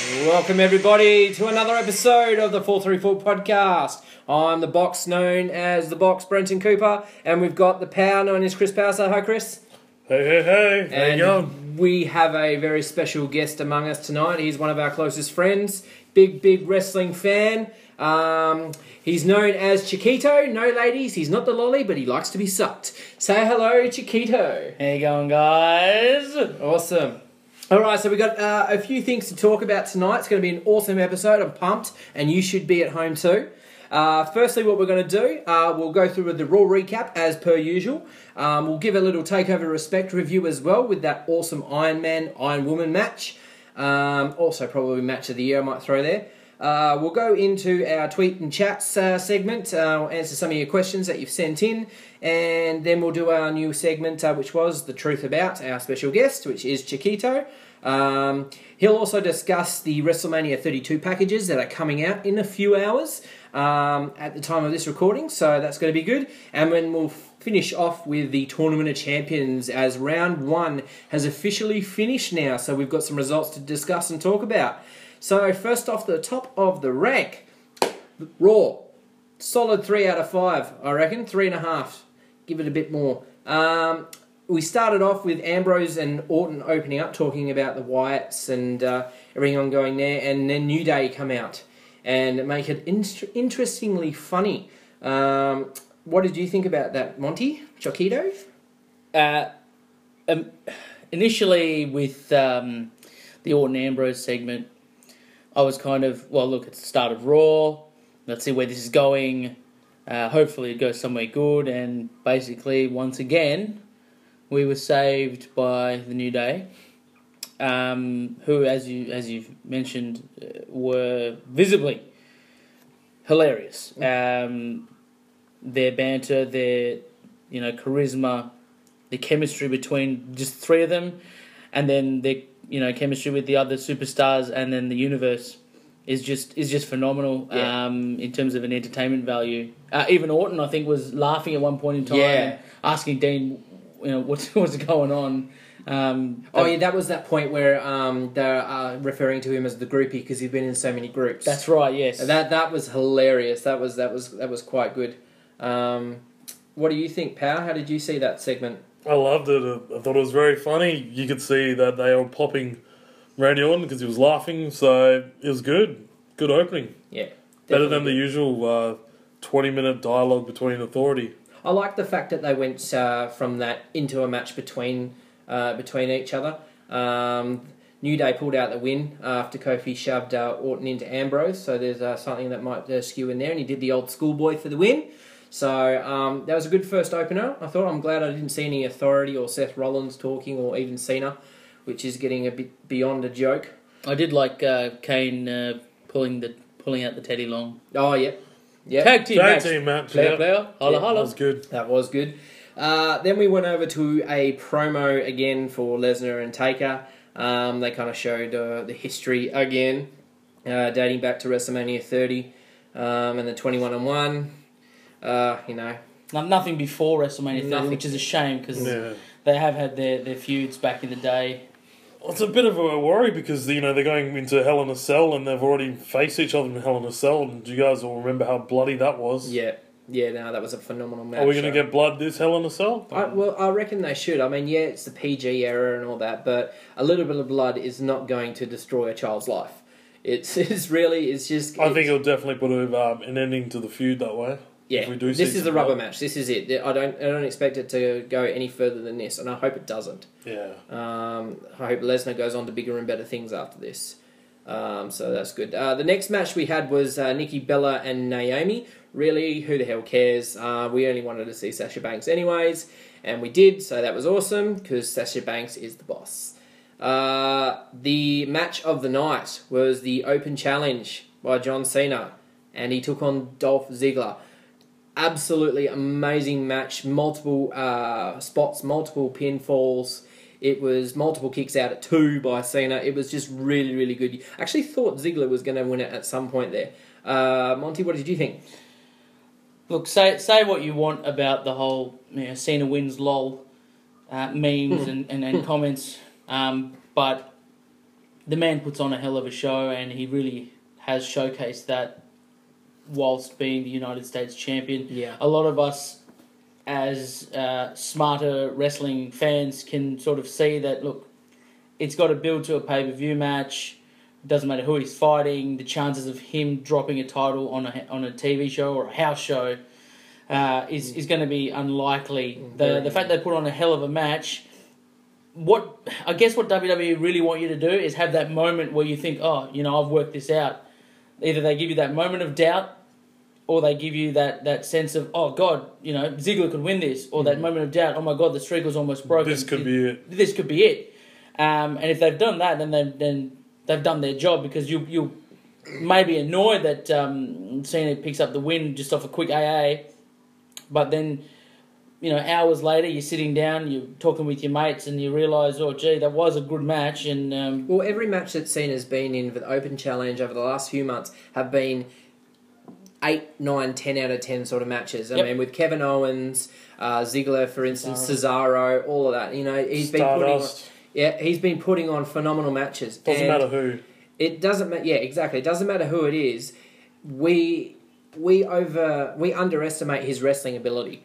Welcome everybody to another episode of the 434 podcast. I'm the box known as the box, Brenton Cooper, and we've got the power known as Chris Power. So hi Chris. Hey, how you going? We have a very special guest among us tonight. He's one of our closest friends, big wrestling fan. He's known as Chiquito. No ladies, he's not the lolly, but he likes to be sucked. Say hello, Chiquito. How you going, guys? Awesome. Alright, so we've got a few things to talk about tonight. It's going to be an awesome episode. I'm pumped, and you should be at home too. Firstly, what we're going to do, we'll go through the Raw recap as per usual. We'll give a little Takeover Respect review as well with that awesome Iron Man, Iron Woman match. Also probably match of the year I might throw there. We'll go into our tweet and chats segment. We'll answer some of your questions that you've sent in. And then we'll do our new segment, which was The Truth About, our special guest, which is Chiquito. He'll also discuss the WrestleMania 32 packages that are coming out in a few hours at the time of this recording. So that's going to be good. And then we'll finish off with the Tournament of Champions as round one has officially finished now. So we've got some results to discuss and talk about. So first off the top of the rank, Raw. Solid 3 out of 5, I reckon. 3.5. Give it a bit more. We started off with Ambrose and Orton opening up, talking about the Wyatts and everything ongoing there. And then New Day come out and make it interestingly funny. What did you think about that, Monty? Chiquito? Initially, with the Orton-Ambrose segment, I was kind of, well, look, it's the start of Raw. Let's see where this is going. Hopefully it goes somewhere good. And basically, once again, we were saved by the New Day, who, as you've mentioned, were visibly hilarious. Their banter, their charisma, the chemistry between just three of them, and then their chemistry with the other superstars, and then the universe is just phenomenal. Yeah. In terms of an entertainment value. Even Orton, I think, was laughing at one point in time, and asking Dean, what's going on. That was that point where they're referring to him as the groupie because he's been in so many groups. That's right. Yes. That was hilarious. That was quite good. What do you think, Power? How did you see that segment? I loved it. I thought it was very funny. You could see that they were popping Randy Orton because he was laughing, so it was good. Good opening. Yeah. Better than the usual 20-minute dialogue between Authority. I like the fact that they went from that into a match between each other. New Day pulled out the win after Kofi shoved Orton into Ambrose, so there's something that might skew in there, and he did the old schoolboy for the win. So that was a good first opener. I'm glad I didn't see any Authority or Seth Rollins talking, or even Cena, which is getting a bit beyond a joke. I did like Kane pulling out the Teddy Long. Oh, yeah. Tag team match. Player. Holla. That was good. That was good. Then we went over to a promo again for Lesnar and Taker. They kind of showed the history again, dating back to WrestleMania 30 and the 21-1. Nothing before WrestleMania 30, Nothing. which is a shame because they have had their feuds back in the day. Well, it's a bit of a worry because they're going into Hell in a Cell and they've already faced each other in Hell in a Cell. And you guys all remember how bloody that was? Yeah, that was a phenomenal match. Are we going to get blood this Hell in a Cell? I reckon they should. I mean, it's the PG era and all that, but a little bit of blood is not going to destroy a child's life. It's just. I think it'll definitely put an ending to the feud that way. Yeah, this is the rubber match. This is it. I don't expect it to go any further than this, and I hope it doesn't. Yeah. I hope Lesnar goes on to bigger and better things after this. So that's good. The next match we had was Nikki Bella and Naomi. Really, who the hell cares? We only wanted to see Sasha Banks anyways, and we did, so that was awesome, because Sasha Banks is the boss. The match of the night was the Open Challenge by John Cena, and he took on Dolph Ziggler. Absolutely amazing match. Multiple spots, multiple pinfalls. It was multiple kicks out at 2 by Cena. It was just really, really good. I actually thought Ziggler was going to win it at some point there. Monty, what did you think? Look, say what you want about the whole Cena wins lol memes and comments, but the man puts on a hell of a show, and he really has showcased that whilst being the United States champion. Yeah. A lot of us, as smarter wrestling fans, can sort of see that, look, it's got to build to a pay-per-view match. It doesn't matter who he's fighting. The chances of him dropping a title on a TV show or a house show is going to be unlikely. The fact they put on a hell of a match, what WWE really want you to do is have that moment where you think, oh, I've worked this out. Either they give you that moment of doubt, or they give you that sense of, oh God, Ziggler could win this, or that moment of doubt, oh my God, the streak was almost broken. This could be it. This could be it. And if they've done that, then they've done their job, because you may be annoyed that Cena picks up the win just off a quick AA, but then hours later you're sitting down, you're talking with your mates, and you realise, oh gee, that was a good match. And well, every match that Cena's been in for the Open Challenge over the last few months have been 8, 9, 10 out of 10 sort of matches. I mean, with Kevin Owens, Ziggler, for instance, Cesaro, all of that. He's been putting on phenomenal matches. Doesn't matter who. It doesn't matter. Yeah, exactly. It doesn't matter who it is. We underestimate his wrestling ability.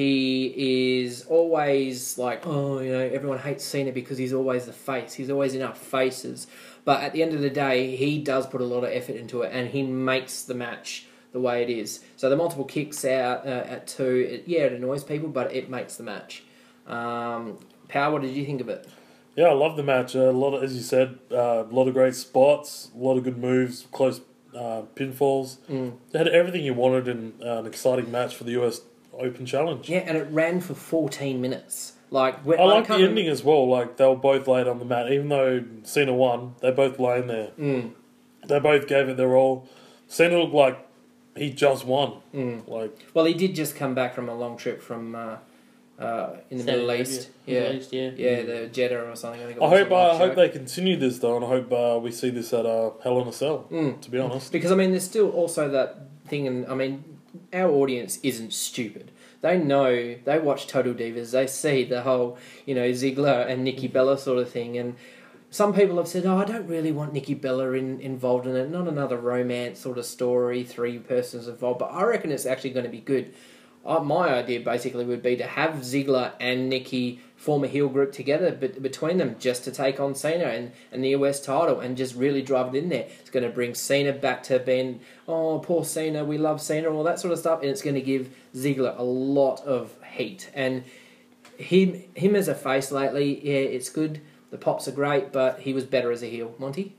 He is always like, everyone hates Cena because he's always the face. He's always in our faces. But at the end of the day, he does put a lot of effort into it, and he makes the match the way it is. So the multiple kicks out at 2, it annoys people, but it makes the match. Power, what did you think of it? Yeah, I love the match. A lot of, as you said, a lot of great spots, a lot of good moves, close pinfalls. They had everything you wanted in an exciting match for the US Open Challenge. Yeah, and it ran for 14 minutes. I like the ending as well. Like, they were both laid on the mat. Even though Cena won, they both laying there. They both gave it their all. Cena looked like he just won. Well, he did just come back from a long trip from in the Middle East. Yeah, the Jeddah or something. I think. I hope they continue this though, and I hope we see this at Hell in a Cell. To be honest, because there's still also that thing, and our audience isn't stupid. They know, they watch Total Divas, they see the whole, Ziggler and Nikki Bella sort of thing, and some people have said, I don't really want Nikki Bella involved in it, not another romance sort of story, 3 persons involved, but I reckon it's actually going to be good. My idea basically would be to have Ziggler and Nikki form a heel group together between them, just to take on Cena and the US title, and just really drive it in there. It's going to bring Cena back to being, oh, poor Cena, we love Cena, all that sort of stuff, and it's going to give Ziggler a lot of heat. And him as a face lately, yeah, it's good. The pops are great, but he was better as a heel. Monty?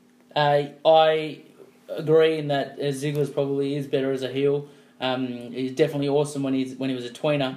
I agree in that Ziggler's probably is better as a heel. He's definitely awesome when he was a tweener.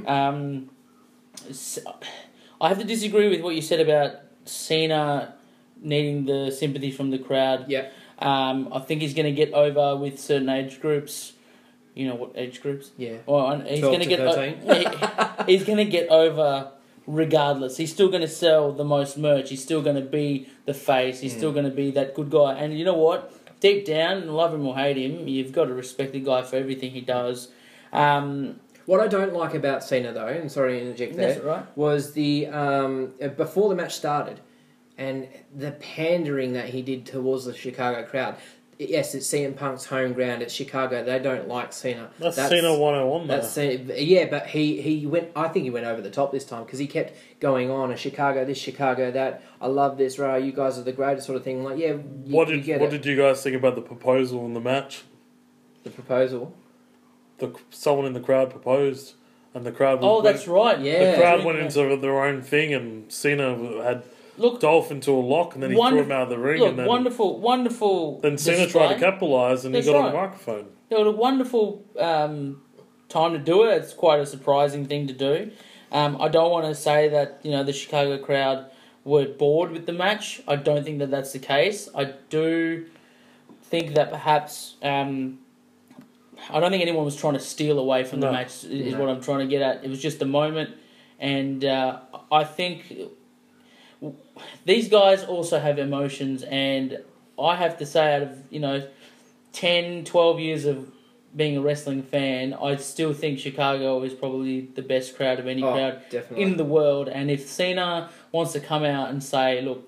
I have to disagree with what you said about Cena needing the sympathy from the crowd. Yeah. I think he's going to get over with certain age groups. You know what age groups? Yeah. Well, he's going to get 13. he's going to get over regardless. He's still going to sell the most merch. He's still going to be the face. He's still going to be that good guy. And you know what? Deep down, love him or hate him, you've got to respect the guy for everything he does. What I don't like about Cena, though, and sorry to interject there, That's right. was the before the match started, and the pandering that he did towards the Chicago crowd. Yes, it's CM Punk's home ground. It's Chicago. They don't like Cena. That's Cena 101, though. That's yeah, but he went. I think he went over the top this time, because he kept going on, Chicago this, Chicago that. I love this, right? You guys are the greatest, sort of thing. Like, yeah, what did you guys think about the proposal in the match? The proposal. Someone in the crowd proposed, and the crowd. That's right. Yeah, the crowd went into their own thing, and Cena had. Dolph into a lock, and then he threw him out of the ring. Look, and then, wonderful. Then Cena tried to capitalise, and he got on the microphone. It was a wonderful time to do it. It's quite a surprising thing to do. I don't want to say that the Chicago crowd were bored with the match. I don't think that that's the case. I do think that perhaps I don't think anyone was trying to steal away from the match. Is what I'm trying to get at. It was just a moment, and I think. These guys also have emotions, and I have to say, out of 10, 12 years of being a wrestling fan, I still think Chicago is probably the best crowd of any crowd definitely. in the world. And if Cena wants to come out and say, look,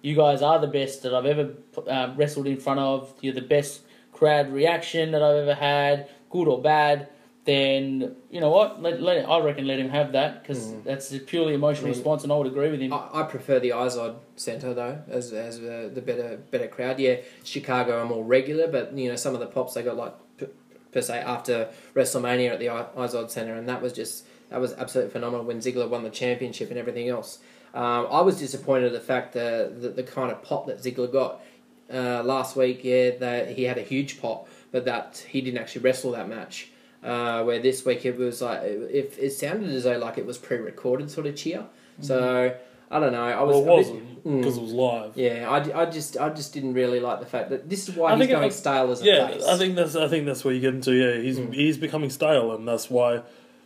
you guys are the best that I've ever wrestled in front of. You're the best crowd reaction that I've ever had, good or bad. Then you know what? I reckon let him have that because that's a purely emotional response, and I would agree with him. I prefer the Izod Centre though as the better crowd. Yeah, Chicago are more regular, but you know some of the pops they got like per se after WrestleMania at the Izod Centre, and that was absolutely phenomenal when Ziggler won the championship and everything else. I was disappointed at the fact that the kind of pop that Ziggler got last week. Yeah, that he had a huge pop, but that he didn't actually wrestle that match. Where this week it was like it sounded as though like it was pre-recorded sort of cheer. So I don't know. It wasn't because it was live. Yeah, I just didn't really like the fact that this is why he's going stale as a face. I think that's where you get into. Yeah, he's becoming stale, and that's why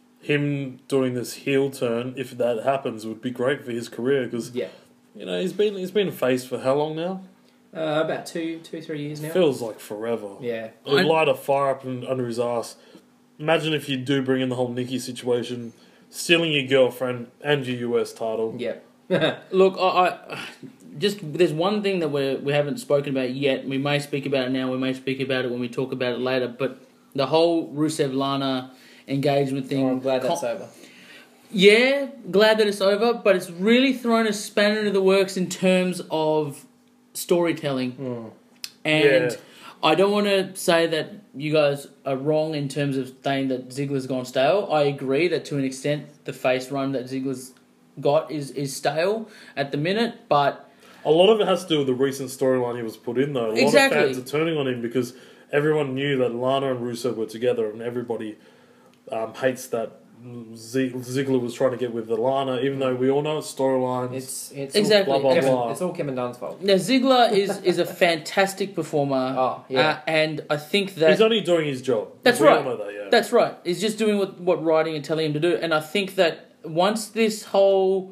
him doing this heel turn, if that happens, would be great for his career because you know he's been a face for how long now? About 2-3 years now. Feels like forever. Yeah, it'd light a fire up under his ass. Imagine if you do bring in the whole Nikki situation, stealing your girlfriend and your US title. Yeah. Look, I just there's one thing that we haven't spoken about yet. We may speak about it now. We may speak about it when we talk about it later. But the whole Rusev Lana engagement thing. Oh, I'm glad that's over. Yeah, glad that it's over. But it's really thrown a spanner into the works in terms of storytelling. And I don't want to say that you guys are wrong in terms of saying that Ziggler's gone stale. I agree that to an extent the face run that Ziggler's got is stale at the minute, but a lot of it has to do with the recent storyline he was put in, though. A lot of fans are turning on him because everyone knew that Lana and Rusev were together, and everybody hates that Ziggler was trying to get with Lana, even though we all know it's storylines. It's exactly all, blah, blah, blah. It's all Kevin Dunn's fault. Now Ziggler is a fantastic performer. Oh, yeah. And I think that he's only doing his job. That's we right. all know that, yeah. That's right. He's just doing what writing and telling him to do. And I think that once this whole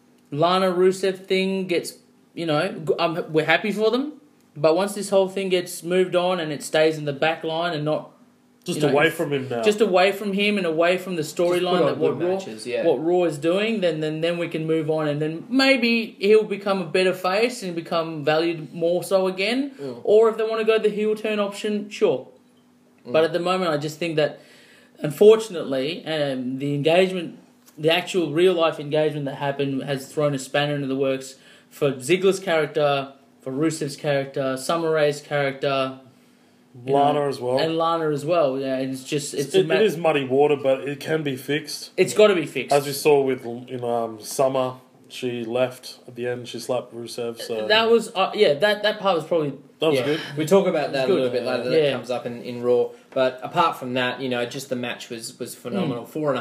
Lana Rusev thing gets, you know, we're happy for them. But once this whole thing gets moved on and it stays in the back line and not just away from him now. Just away from him and away from the storyline that what Raw is doing, then we can move on, and then maybe he'll become a better face and become valued more so again. Or if they want to go the heel turn option, sure. But at the moment, I just think that unfortunately, the engagement, the actual real life engagement that happened, has thrown a spanner into the works for Ziggler's character, for Rusev's character, Summer Rae's character. Lana as well. And Lana as well. Yeah, it's just it is muddy water, but it can be fixed. It's got to be fixed. As we saw with Summer, she left at the end. She slapped Rusev. So that was that part was probably good. We talk about that a little bit later. That comes up in Raw. But apart from that, you know, just the match was phenomenal.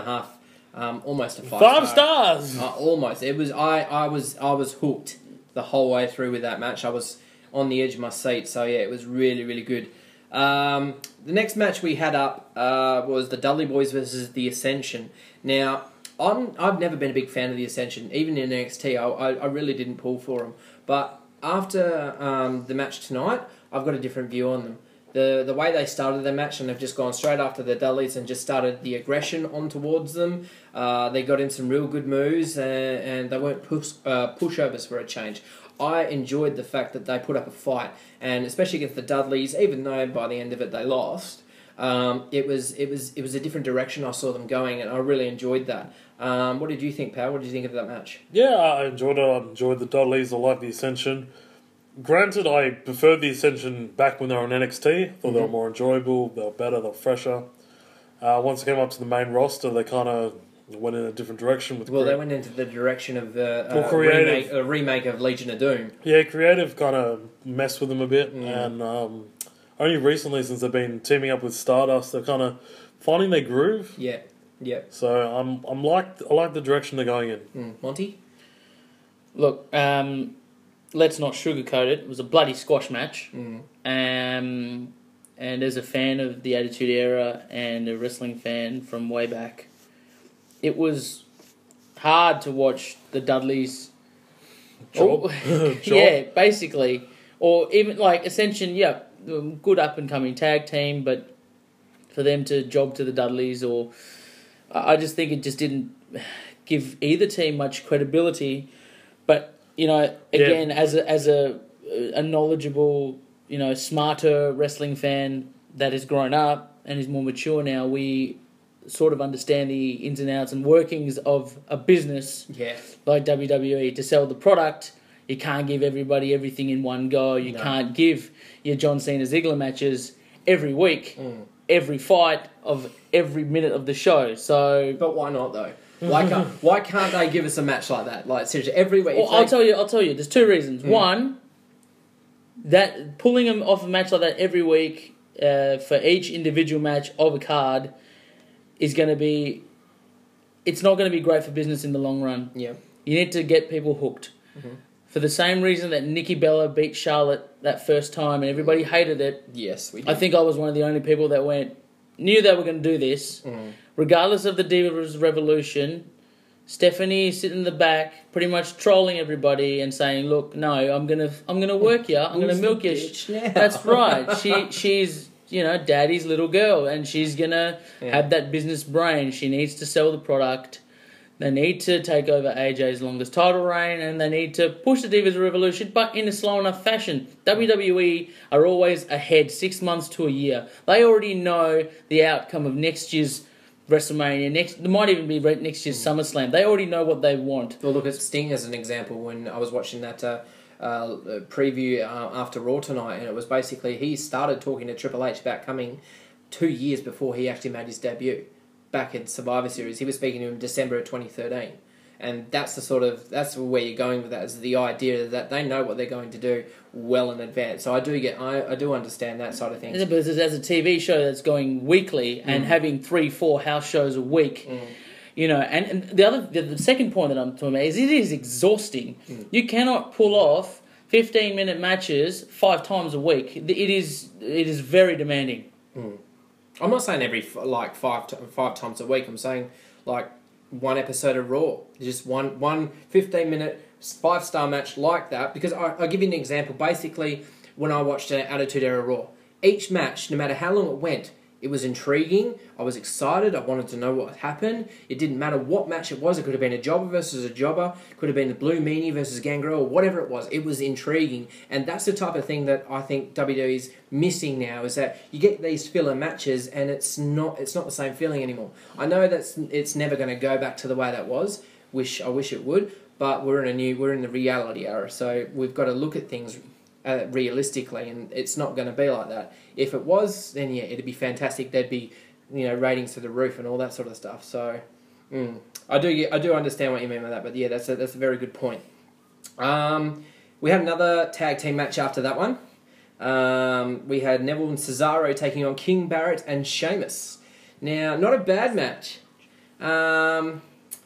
4.5, almost a 5 stars. Almost. It was. I was hooked the whole way through with that match. I was on the edge of my seat. So yeah, it was really, really good. The next match we had up was the Dudley Boys versus the Ascension. Now, I've never been a big fan of the Ascension. Even in NXT, I really didn't pull for them. But after the match tonight, I've got a different view on them. The way they started the match, and they've just gone straight after the Dudleys and just started the aggression on towards them. They got in some real good moves, and they weren't pushovers for a change. I enjoyed the fact that they put up a fight, and especially against the Dudleys, even though by the end of it they lost, it was a different direction I saw them going, and I really enjoyed that. What did you think, Pal? What did you think of that match? Yeah, I enjoyed it. I enjoyed the Dudleys. I like the Ascension. Granted, I preferred the Ascension back when they were on NXT. Thought they were more enjoyable, they were better, they were fresher. Once they came up to the main roster, they kind of went in a different direction. They went into the direction of a remake of Legion of Doom. Yeah, creative kind of messed with them a bit, and only recently, since they've been teaming up with Stardust, they're kind of finding their groove. Yeah. So I like the direction they're going in. Monty? Look, let's not sugarcoat it. It was a bloody squash match. And as a fan of the Attitude Era and a wrestling fan from way back, it was hard to watch the Dudleys. Job. Yeah, basically. Or even like Ascension, good up and coming tag team, but for them to job to the Dudleys, or I just think it just didn't give either team much credibility. But again, as a knowledgeable, smarter wrestling fan that has grown up and is more mature now, we sort of understand the ins and outs and workings of a business like WWE. To sell the product, you can't give everybody everything in one go. You can't give your John Cena Ziggler matches every week, every fight of every minute of the show. So, but why not though? Why can't they give us a match like that? Like seriously, every week. Well, I'll tell you. There's two reasons. One, that pulling them off a match like that every week for each individual match of a card is going to be. It's not going to be great for business in the long run. Yeah. You need to get people hooked. For the same reason that Nikki Bella beat Charlotte that first time and everybody hated it. Yes, we did. I think I was one of the only people that knew they were going to do this. Regardless of the Divas Revolution, Stephanie sitting in the back, pretty much trolling everybody and saying, "Look, no, I'm gonna work you. I'm gonna milk you." That's right. She's Daddy's little girl, and she's gonna have that business brain. She needs to sell the product. They need to take over AJ's longest title reign, and they need to push the Divas Revolution, but in a slow enough fashion. WWE are always ahead 6 months to a year. They already know the outcome of next year's WrestleMania. There might even be next year's SummerSlam. They already know what they want. Well, look at Sting as an example. When I was watching that preview after Raw tonight, and it was basically he started talking to Triple H about coming 2 years before he actually made his debut. Back in Survivor Series, he was speaking to him in December of 2013, and that's where you're going with that, is the idea that they know what they're going to do well in advance. So I do understand that side of things. But as a TV show that's going weekly and having 3-4 house shows a week, and the second point that I'm talking about is it is exhausting. You cannot pull off 15-minute matches 5 times a week. It is very demanding. I'm not saying every five times a week. I'm saying like one episode of Raw, just one 15-minute 5-star match like that. Because I'll give you an example. Basically, when I watched Attitude Era Raw, each match, no matter how long it went, it was intriguing. I was excited. I wanted to know what happened. It didn't matter what match it was. It could have been a jobber versus a jobber. It could have been the Blue Meanie versus Gangrel, or whatever it was. It was intriguing. And that's the type of thing that I think WWE's missing now, is that you get these filler matches and it's not the same feeling anymore. I know that it's never going to go back to the way that was. I wish it would. But we're in the reality era. So we've got to look at things realistically, and it's not going to be like that. If it was, then it'd be fantastic. There'd be, ratings to the roof and all that sort of stuff. So, I do understand what you mean by that. But yeah, that's a very good point. We had another tag team match after that one. We had Neville and Cesaro taking on King Barrett and Sheamus. Now, not a bad match. I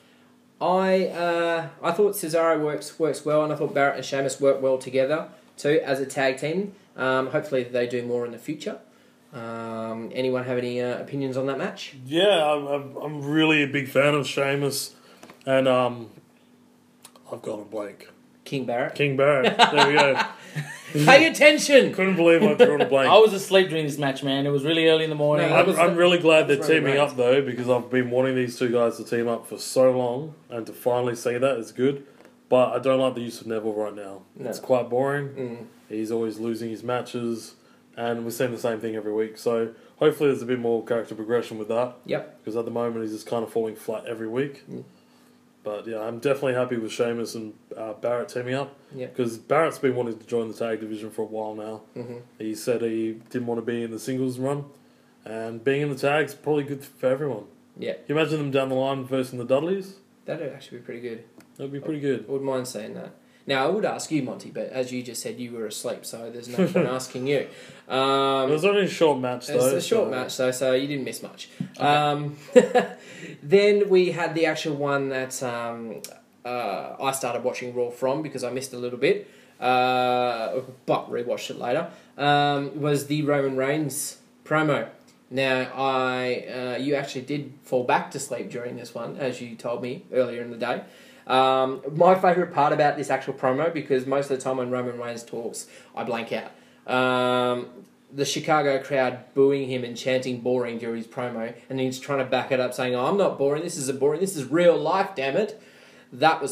thought Cesaro works well, and I thought Barrett and Sheamus work well together too as a tag team. Hopefully they do more in the future. Anyone have any opinions on that match? Yeah, I'm really a big fan of Sheamus, and I've got a blank. King Barrett. There we go. Pay attention! Couldn't believe I drew a blank. I was asleep during this match, man. It was really early in the morning. No, I'm really glad they're teaming up, though, because I've been wanting these two guys to team up for so long, and to finally see that is good. But I don't like the use of Neville right now. No. It's quite boring. He's always losing his matches, and we're seeing the same thing every week. So hopefully there's a bit more character progression with that. Yep. Because at the moment he's just kind of falling flat every week. But yeah, I'm definitely happy with Sheamus and Barrett teaming up. Because Barrett's been wanting to join the tag division for a while now. He said he didn't want to be in the singles run, and being in the tag's probably good for everyone. Yeah. Can you imagine them down the line versing the Dudleys? That'd actually be pretty good. That'd be pretty good. I wouldn't mind saying that. Now, I would ask you, Monty, but as you just said, you were asleep, so there's no point asking you. It was only a short match, though. It's a short match, though, so you didn't miss much. Okay. Then we had the actual one that I started watching Raw from, because I missed a little bit, but rewatched it later, was the Roman Reigns promo. Now, you actually did fall back to sleep during this one, as you told me earlier in the day. My favourite part about this actual promo, because most of the time when Roman Reigns talks, I blank out. The Chicago crowd booing him and chanting boring during his promo, and he's trying to back it up saying, "Oh, I'm not boring, this is real life, damn it." That was funny.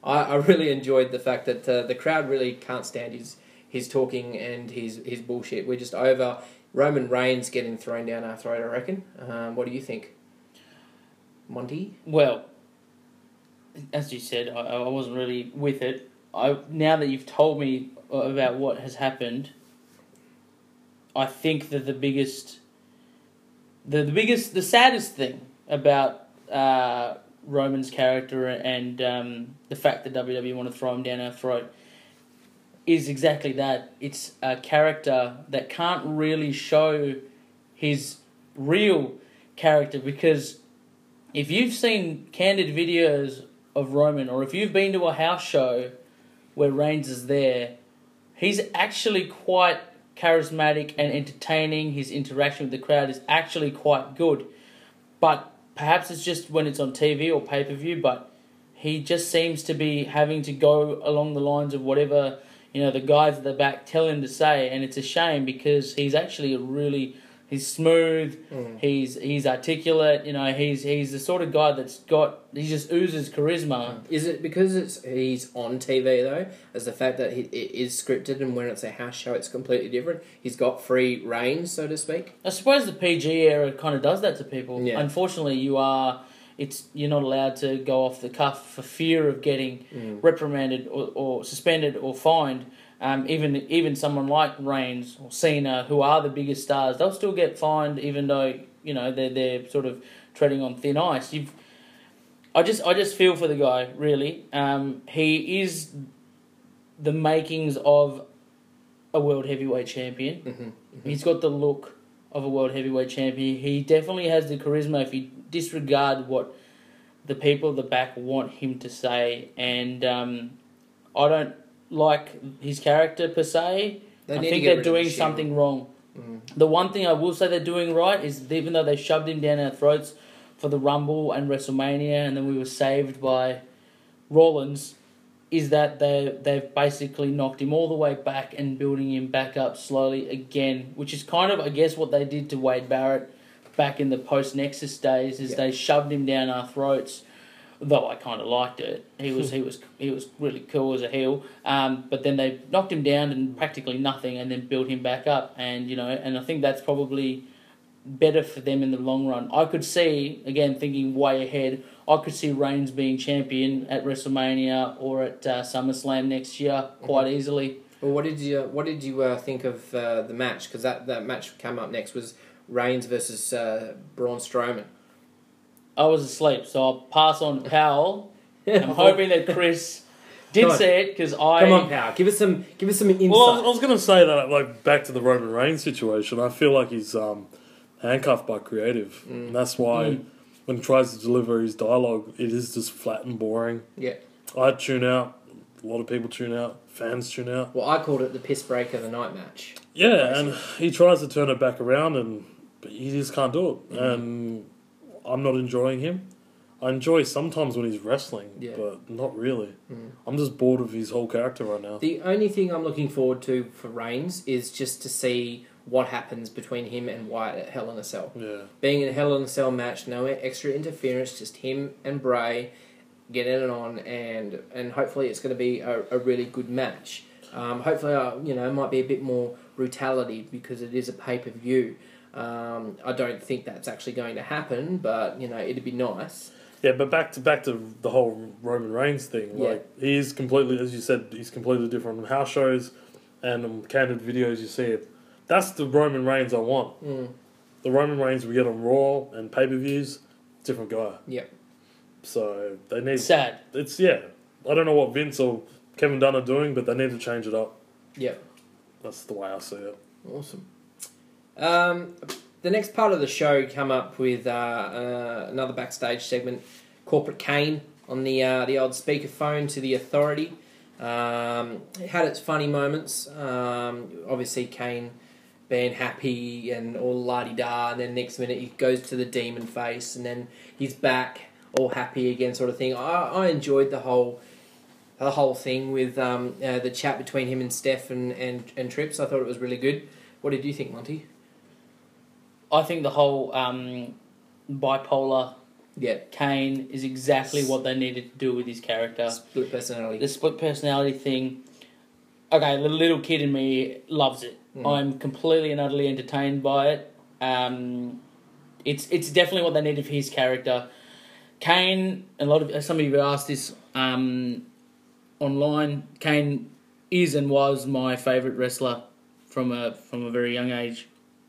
I really enjoyed the fact that the crowd really can't stand his talking and his bullshit. We're just over Roman Reigns getting thrown down our throat, I reckon. What do you think, Monty? Well, as you said, I wasn't really with it. Now that you've told me about what has happened, I think that the saddest thing about Roman's character and the fact that WWE want to throw him down our throat is exactly that. It's a character that can't really show his real character, because if you've seen candid videos of Roman, or if you've been to a house show where Reigns is there, he's actually quite charismatic and entertaining. His interaction with the crowd is actually quite good. But perhaps it's just when it's on TV or pay-per-view, but he just seems to be having to go along the lines of whatever, the guys at the back tell him to say, and it's a shame because he's actually he's smooth, he's articulate, he's the sort of guy he just oozes charisma. Is it because he's on TV though, as the fact that it is scripted, and when it's a house show it's completely different? He's got free reign, so to speak. I suppose the PG era kind of does that to people. Yeah. Unfortunately, you're not allowed to go off the cuff for fear of getting reprimanded or suspended or fined. Even someone like Reigns or Cena, who are the biggest stars, they'll still get fined, even though they're sort of treading on thin ice. I just feel for the guy, really. He is the makings of a world heavyweight champion. Mm-hmm, mm-hmm. He's got the look of a world heavyweight champion. He definitely has the charisma if you disregard what the people at the back want him to say. And I don't like his character per se. I think they're doing something wrong. Mm. The one thing I will say they're doing right is, even though they shoved him down our throats for the Rumble and WrestleMania, and then we were saved by Rollins, is that they've basically knocked him all the way back and building him back up slowly again, which is kind of, I guess, what they did to Wade Barrett back in the post-Nexus days, is they shoved him down our throats. Though I kind of liked it, he was really cool as a heel. But then they knocked him down and practically nothing, and then built him back up. And and I think that's probably better for them in the long run. I could see, again, thinking way ahead, I could see Reigns being champion at WrestleMania or at SummerSlam next year quite easily. Well, what did you think of the match? Because that match came up next was Reigns versus Braun Strowman. I was asleep, so I'll pass on to Powell. I'm hoping that Chris did see it, because Come on, Powell, give us some insight. Well, I was going to say that, back to the Roman Reigns situation, I feel like he's handcuffed by creative, and that's why when he tries to deliver his dialogue, it is just flat and boring. Yeah, I tune out. A lot of people tune out. Fans tune out. Well, I called it the piss break of the night match. Yeah, basically. And he tries to turn it back around, but he just can't do it, and I'm not enjoying him. I enjoy sometimes when he's wrestling, but not really. I'm just bored of his whole character right now. The only thing I'm looking forward to for Reigns is just to see what happens between him and Wyatt at Hell in a Cell. Yeah. Being in a Hell in a Cell match, no extra interference, just him and Bray getting it on, and hopefully it's going to be a really good match. Hopefully, it might be a bit more brutality because it is a pay-per-view. I don't think that's actually going to happen, but it'd be nice. Yeah, but back to the whole Roman Reigns thing. He is completely, as you said, he's completely different on house shows and on candid videos. You see it. That's the Roman Reigns I want. The Roman Reigns we get on Raw and pay-per-views, different guy. Yeah. So they need. Sad. It's I don't know what Vince or Kevin Dunn are doing, but they need to change it up. Yeah. That's the way I see it. Awesome. The next part of the show come up with another backstage segment, Corporate Kane on the old speakerphone to the Authority. It had its funny moments. Obviously, Kane being happy and all la-di-da, and then next minute he goes to the demon face, and then he's back all happy again, sort of thing. I enjoyed the whole thing with the chat between him and Steph and Trips. I thought it was really good. What did you think, Monty? I think the whole bipolar Yeah. Kane is exactly what they needed to do with his character. Split personality. The split personality thing. Okay, the little kid in me loves it. I'm completely and utterly entertained by it. It's definitely what they needed for his character. Kane, somebody have asked this online. Kane is and was my favourite wrestler from a very young age.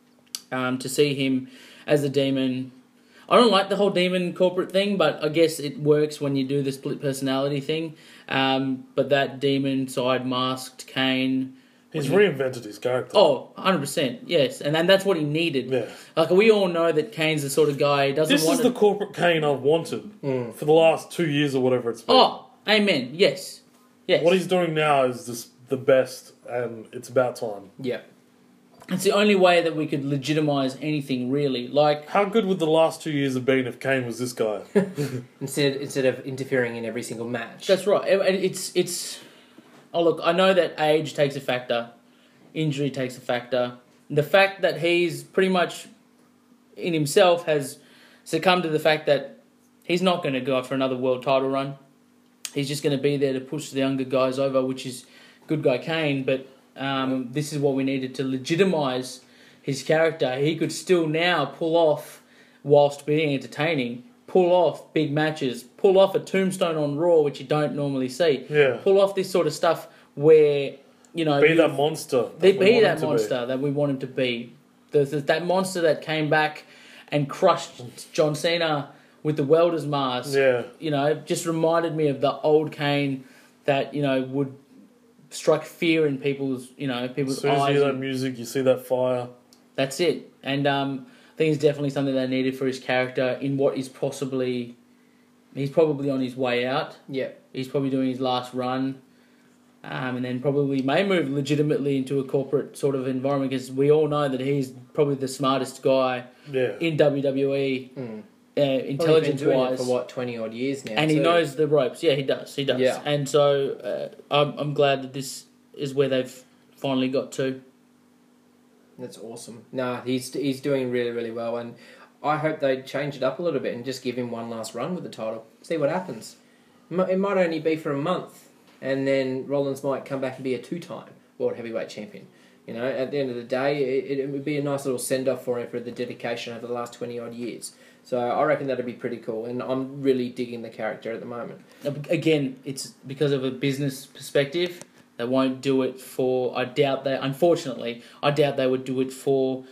To see him as a demon, I don't like the whole demon corporate thing, but I guess it works when you do the split personality thing. But that demon side masked Kane. He's reinvented his character. Oh, 100%, yes. And then that's what he needed. Yeah. Like, we all know that Kane's the sort of guy who doesn't This want is the corporate Kane I've wanted for the last 2 years or whatever it's been. Oh, amen, yes. Yes. What he's doing now is just the best, and it's about time. Yeah. It's the only way that we could legitimise anything, really. Like, How good would the last 2 years have been if Kane was this guy? Instead of interfering in every single match. that's right. It's. Oh, look, I know that age takes a factor. Injury takes a factor. The fact that he's pretty much, in himself, has succumbed to the fact that he's not going to go for another world title run. He's just going to be there to push the younger guys over, which is good guy Kane, but this is what we needed to legitimise his character. He could still now pull off, whilst being entertaining, pull off big matches, pull off a tombstone on Raw, which you don't normally see. Yeah. Pull off this sort of stuff where, you know... Be that monster. Be that monster that we want him to be. That monster that came back and crushed John Cena with the welder's mask. Yeah. You know, just reminded me of the old Kane that, you know, would strike fear in people's As soon as eyes. you hear that music, you see that fire. That's it. And I think it's definitely something they needed for his character in what is possibly... He's probably on his way out. Yeah. He's probably doing his last run. And then probably may move legitimately into a corporate sort of environment, because we all know that he's probably the smartest guy in WWE, intelligence-wise. For what, 20 odd years now? And he knows the ropes. Yeah, he does. Yeah. And so I'm glad that this is where they've finally got to. That's awesome. Nah, he's doing really, really well, and I hope they change it up a little bit and just give him one last run with the title. See what happens. It might only be for a month, and then Rollins might come back and be a 2-time World Heavyweight Champion. You know, at the end of the day, it would be a nice little send-off for him for the dedication over the last 20-odd years. So I reckon that'd be pretty cool, and I'm really digging the character at the moment. Again, it's because of a business perspective. They won't do it for... Unfortunately, I doubt they would do it for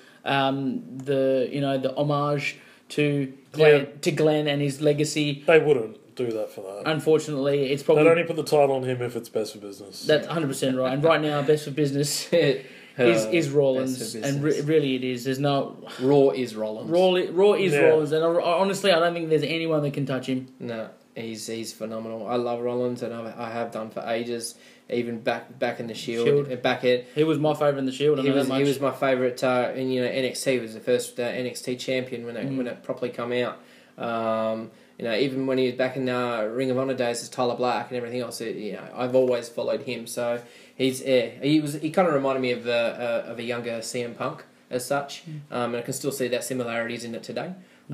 the homage to Glenn and his legacy. They wouldn't do that for that. Unfortunately, it's probably... They'd only put the title on him if it's best for business. That's 100% right. And right now, best for business is Rollins. And really it is. There's no... Raw is Rollins. Raw is Rollins. And honestly, I don't think there's anyone that can touch him. No, he's phenomenal. I love Rollins, and I have done for ages. Even back in the Shield. He was my favourite in the Shield. He was my favourite in NXT. He was the first NXT champion when it properly come out. Even when he was back in Ring of Honor days as Tyler Black and everything else, I've always followed him. So he kind of reminded me of a younger CM Punk as such, and I can still see that similarities in it today.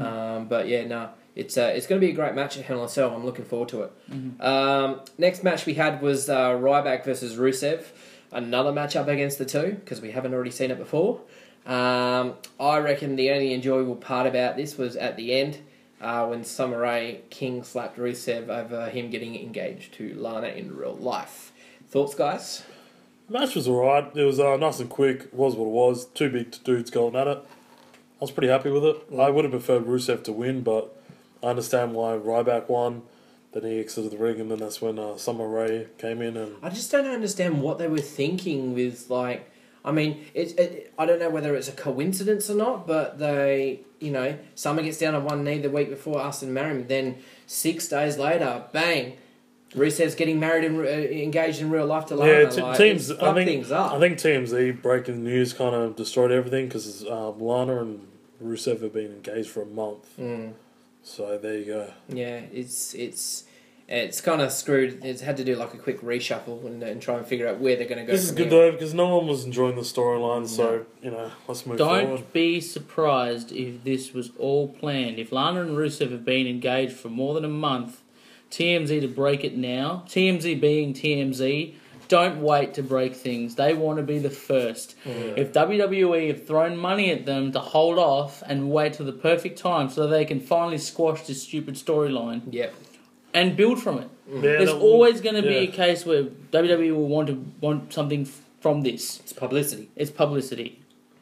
It's going to be a great match at Hell in a Cell. I'm looking forward to it. Next match we had was Ryback versus Rusev. Another matchup against the two, because we haven't already seen it before. I reckon the only enjoyable part about this was at the end, when Summer Rae King slapped Rusev over him getting engaged to Lana in real life. Thoughts, guys? The match was alright. It was nice and quick. It was what it was. Two big dudes going at it. I was pretty happy with it. I would have preferred Rusev to win, but I understand why Ryback won. Then he exited the ring, and then that's when Summer Rae came in. And I just don't understand what they were thinking with, like... I mean, I don't know whether it's a coincidence or not, but Summer gets down on one knee the week before Austin married him. Then 6 days later, bang, Rusev's getting married and engaged in real life to Lana. Yeah, teams. I think things up. I think TMZ breaking the news kind of destroyed everything, because Lana and Rusev have been engaged for a month. So there you go. Yeah, it's it's kind of screwed. It's had to do like a quick reshuffle and try and figure out where they're going to go. This is from good here. though because no one was enjoying the storyline. So let's move Don't forward. be surprised if this was all planned. If Lana and Rusev have been engaged for more than a month, TMZ to break it now. TMZ being TMZ, don't wait to break things. They want to be the first. If WWE have thrown money at them to hold off and wait till the perfect time so they can finally squash this stupid storyline Yep. and build from it. Yeah, There's that- always going to be yeah. a case where WWE will want something from this. It's publicity. It's publicity.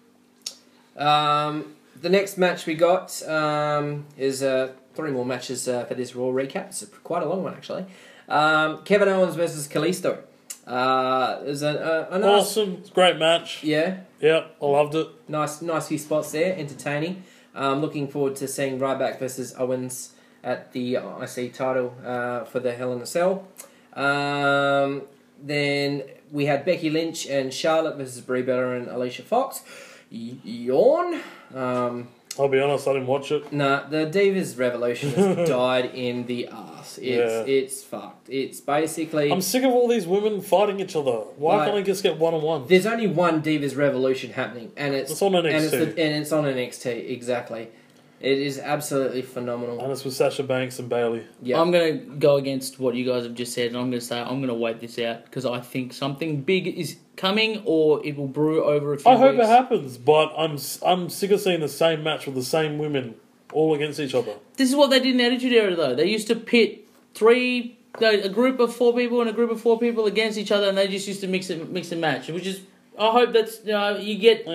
The next match we got is 3 more matches for this Raw recap. It's quite a long one, actually. Kevin Owens versus Kalisto. There's a nice... Awesome, great match. Yeah, Yeah, I loved it. nice few spots there, entertaining. Looking forward to seeing Ryback versus Owens at the IC title for the Hell in a Cell. Then we had Becky Lynch and Charlotte versus Brie Bella and Alicia Fox. Yawn. I'll be honest, I didn't watch it. Nah, the Divas Revolution has died in the arse. It's fucked. It's basically... I'm sick of all these women fighting each other. Why Like- can't I just get one-on-one? There's only one Divas Revolution happening, and it's It's on NXT. and it's on NXT. Exactly, it is absolutely phenomenal. And it's with Sasha Banks and Bailey. Yeah, I'm going to go against what you guys have just said, and I'm going to say I'm going to wait this out because I think something big is coming, or it will brew over a few I hope weeks. it happens, but I'm sick of seeing the same match with the same women all against each other. This is what they did in the Attitude Era, though. They used to pit a group of 4 people and a group of 4 people against each other, and they just used to mix and match. Which is, I hope that's you get.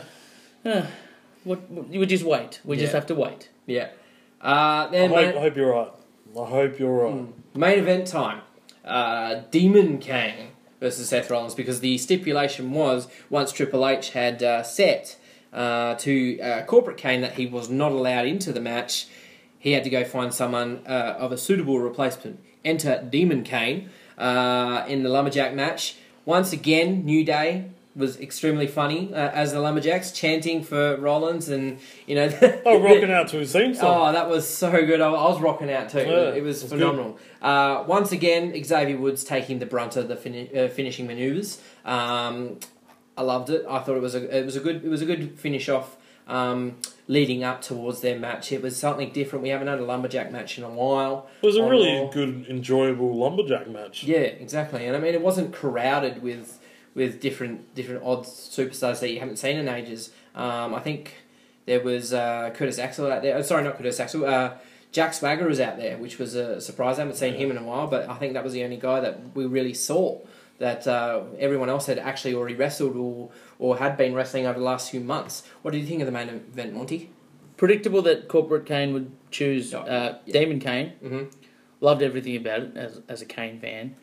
You would just wait. We just Yeah. have to wait. yeah. I Then hope you're right. I hope you're right. main event time. Demon Kane versus Seth Rollins, because the stipulation was once Triple H had set to Corporate Kane that he was not allowed into the match, he had to go find someone of a suitable replacement. Enter Demon Kane in the Lumberjack match. Once again, New Day was extremely funny as the Lumberjacks, chanting for Rollins and, Oh, rocking out to his theme song. Oh, that was so good. I was rocking out too. Yeah, It was it was phenomenal. Once again, Xavier Woods taking the brunt of the finishing manoeuvres. I loved it. I thought it was a good finish off. Leading up towards their match, it was something different. We haven't had a lumberjack match in a while. It was a on really Raw. good, enjoyable lumberjack match. Yeah, exactly. And I mean, it wasn't crowded with different odd superstars that you haven't seen in ages. I think there was Curtis Axel out there. Oh, sorry, not Curtis Axel. Jack Swagger was out there, which was a surprise. I haven't seen him in a while, but I think that was the only guy that we really saw. That everyone else had actually already wrestled or had been wrestling over the last few months. What did you think of the main event, Monty? Predictable that Corporate Kane would choose Yeah. Damon Kane. Mm-hmm. Loved everything about it as a Kane fan.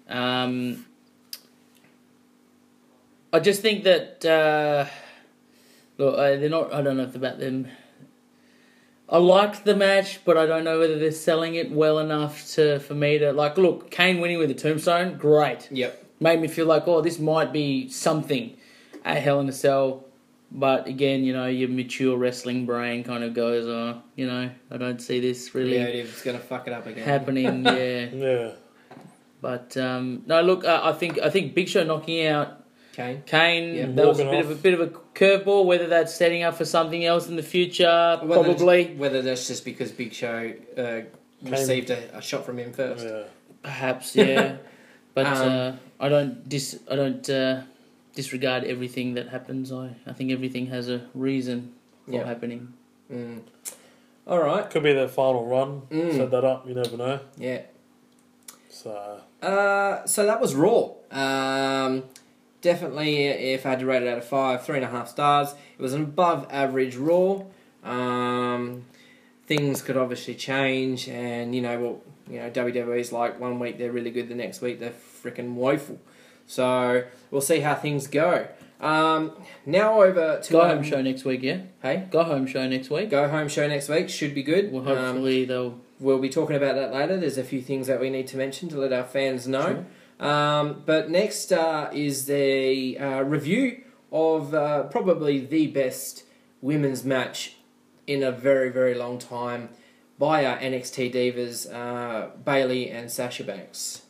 I just think that look, they're not. I don't know if about them. I liked the match, but I don't know whether they're selling it well enough for me to like. Look, Kane winning with a tombstone, great. Yep. Made me feel like, oh, this might be something at Hell in a Cell. But again, your mature wrestling brain kind of goes, I don't see this really Creative's gonna fuck it up again. happening. Yeah. Yeah. But no, look, I think Big Show knocking out Kane. Kane, Yeah. that was a Walking bit of a curveball. Whether that's setting up for something else in the future, probably. Whether that's just because Big Show received a shot from him first. Yeah. Perhaps, yeah. But I don't disregard everything that happens. I think everything has a reason for Yeah. happening. Mm. All right. Could be their final run. Mm. Set that up. You never know. Yeah. So So that was Raw. Definitely, if I had to rate it out of 5, 3.5 stars. It was an above average Raw. Things could obviously change, and WWE's like 1 week they're really good, the next week they're freaking woeful. So we'll see how things go. Now over to Go home show next week, yeah. Hey, Go home show next week. go home show next week should be good. Well, hopefully they'll. We'll be talking about that later. There's a few things that we need to mention to let our fans know. But next is the review of probably the best women's match in a very, very long time. by our NXT divas, Bayley and Sasha Banks.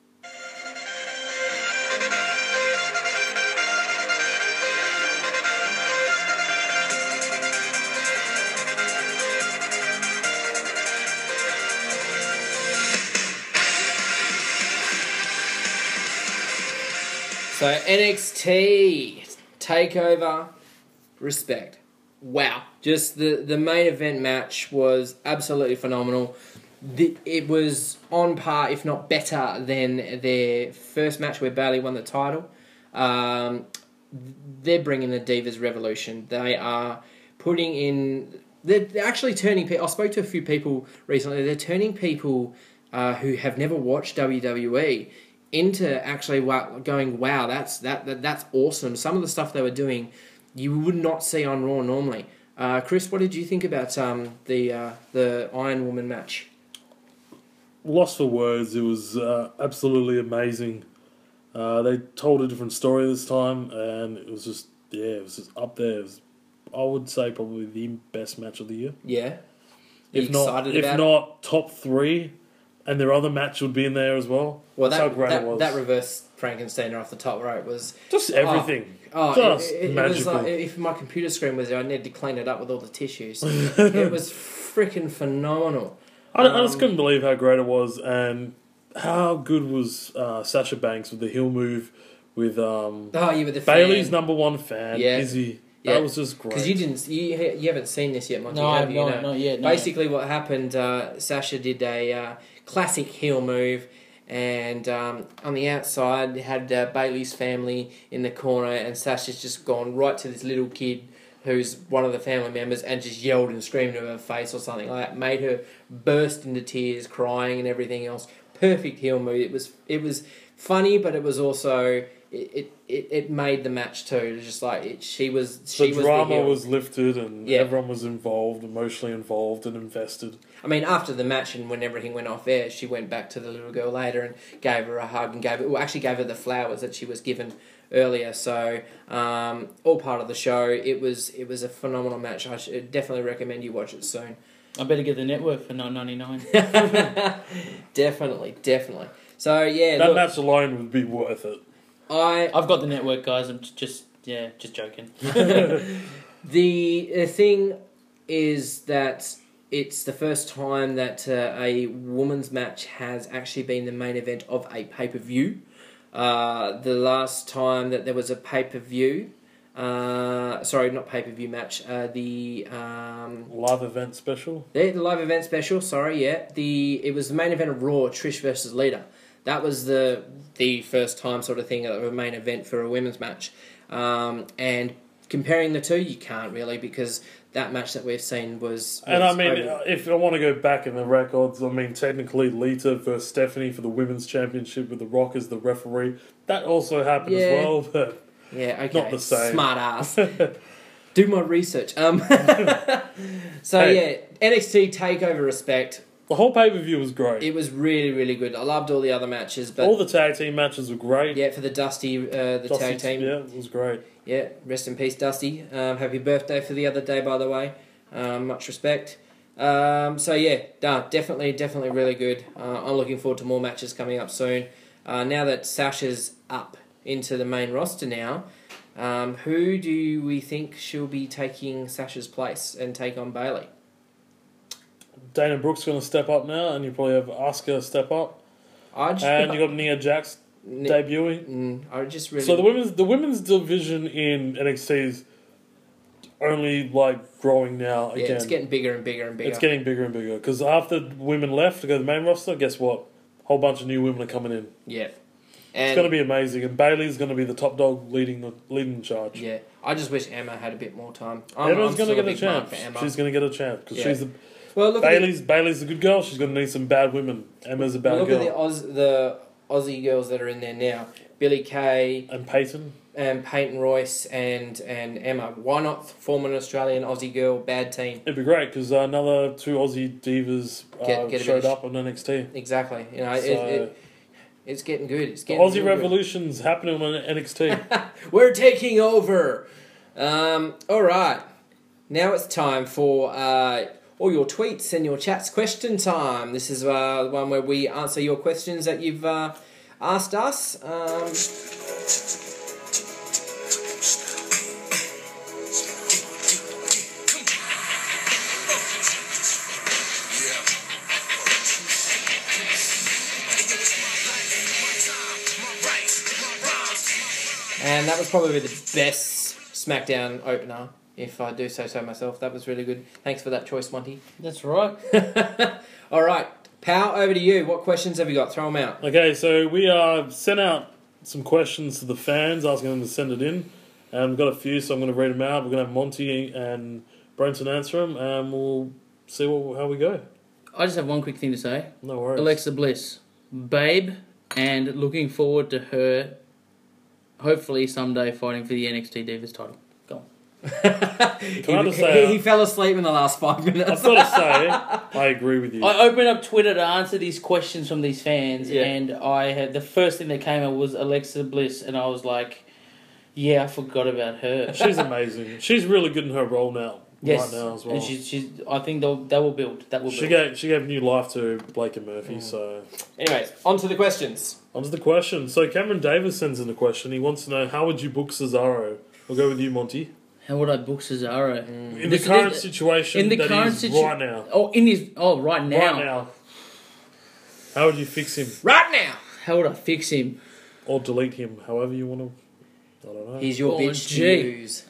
So NXT TakeOver Respect. Wow. Just the main event match was absolutely phenomenal. It was on par, if not better, than their first match where Bayley won the title. They're bringing the Divas Revolution. They are putting in... They're actually turning people... I spoke to a few people recently. They're turning people who have never watched WWE into actually going, wow, that's awesome. Some of the stuff they were doing, you would not see on Raw normally. Chris, what did you think about the Iron Woman match? Lost for words. It was absolutely amazing. They told a different story this time, and it was just up there. It was, I would say, probably the best match of the year. Yeah. If not top 3. And their other match would be in there as well. Well, that's how great it was. That reverse Frankensteiner off the top rope was... Just everything. It magical. was like, if my computer screen was there, I needed to clean it up with all the tissues. It was freaking phenomenal. I just couldn't believe how great it was, and how good was Sasha Banks with the heel move with with the Bayley's fan. number 1 fan, Izzy. Yeah. That was just great. Because you haven't seen this yet, Monty. No, I have not yet. Basically, what happened? Sasha did a classic heel move, and on the outside had Bayley's family in the corner, and Sasha's just gone right to this little kid who's one of the family members, and just yelled and screamed in her face or something like that. Made her burst into tears, crying and everything else. Perfect heel move. It was funny, but it was also. It made the match too. It was just like the drama was lifted, and everyone was involved, emotionally involved and invested. I mean, after the match and when everything went off air, she went back to the little girl later and gave her a hug and gave her the flowers that she was given earlier. So all part of the show. It was a phenomenal match. I should definitely recommend you watch it soon. I better get the network for $9.99. Definitely. So yeah, that match alone would be worth it. I've got the network, guys. I'm just joking. The thing is that it's the first time that a women's match has actually been the main event of a pay-per-view. The last time that there was a pay-per-view, not pay-per-view match, the live event special. The live event special. It was the main event of Raw, Trish versus Lita. That was the first time sort of thing of a main event for a women's match. And comparing the two, you can't really, because that match that we've seen was and I mean, if I want to go back in the records, I mean, technically Lita versus Stephanie for the women's championship with The Rock as the referee, that also happened as well, but not the same. Smart ass. Do my research. NXT TakeOver Respect. The whole pay-per-view was great. It was really, really good. I loved all the other matches. But all the tag team matches were great. Yeah, for the Dusty tag team. Yeah, it was great. Yeah, rest in peace, Dusty. Happy birthday for the other day, by the way. Much respect. Definitely really good. I'm looking forward to more matches coming up soon. Now that Sasha's up into the main roster now, who do we think she'll be taking Sasha's place and take on Bayley? Dana Brooke's going to step up now, and you probably have Asuka step up. And you got Nia Jax debuting. So the women's division in NXT is only growing now again. Yeah, it's getting bigger and bigger and bigger. It's getting bigger and bigger because after women left to go to the main roster, guess what? A whole bunch of new women are coming in. Yeah. It's going to be amazing, and Bayley's going to be the top dog leading the charge. Yeah, I just wish Emma had a bit more time. Emma's going to get a chance. She's going to get a chance because she's the. Well, Bayley's a good girl. She's going to need some bad women. Emma's a bad girl. Look at the Aussie girls that are in there now: Billie Kay and Peyton Royce and Emma. Why not form an Australian Aussie girl bad team? It'd be great because another 2 Aussie divas showed up on NXT. Exactly. It's getting good. It's the getting Aussie Revolution's happening on NXT. We're taking over. All right. Now it's time for all your tweets and your chats. Question time. This is the one where we answer your questions that you've asked us. And that was probably the best SmackDown opener, if I do say so myself. That was really good. Thanks for that choice, Monty. That's right. All right, Pal, over to you. What questions have you got? Throw them out. Okay, so we sent out some questions to the fans, asking them to send it in. And we've got a few, so I'm going to read them out. We're going to have Monty and Brenton answer them, and we'll see how we go. I just have one quick thing to say. No worries. Alexa Bliss, babe, and looking forward to her hopefully someday fighting for the NXT Divas title. Go on. Can I just say, he fell asleep in the last 5 minutes. I've got to say, I agree with you. I opened up Twitter to answer these questions from these fans, and I had the first thing that came up was Alexa Bliss, and I was like, yeah, I forgot about her. She's amazing. She's really good in her role now. Yes, right now as well. and she's. I think that will build. That will. She build. gave new life to Blake and Murphy. So, Anyways, on to the questions. on to the question. So Cameron Davis sends in a question. He wants to know, how would you book Cesaro? We'll go with you, Monty. How would I book Cesaro? In the current situation right now. Right now. Right now. How would you fix him? Right now. How would I fix him? Or delete him, however you want to. I don't know. He's your bitch to use.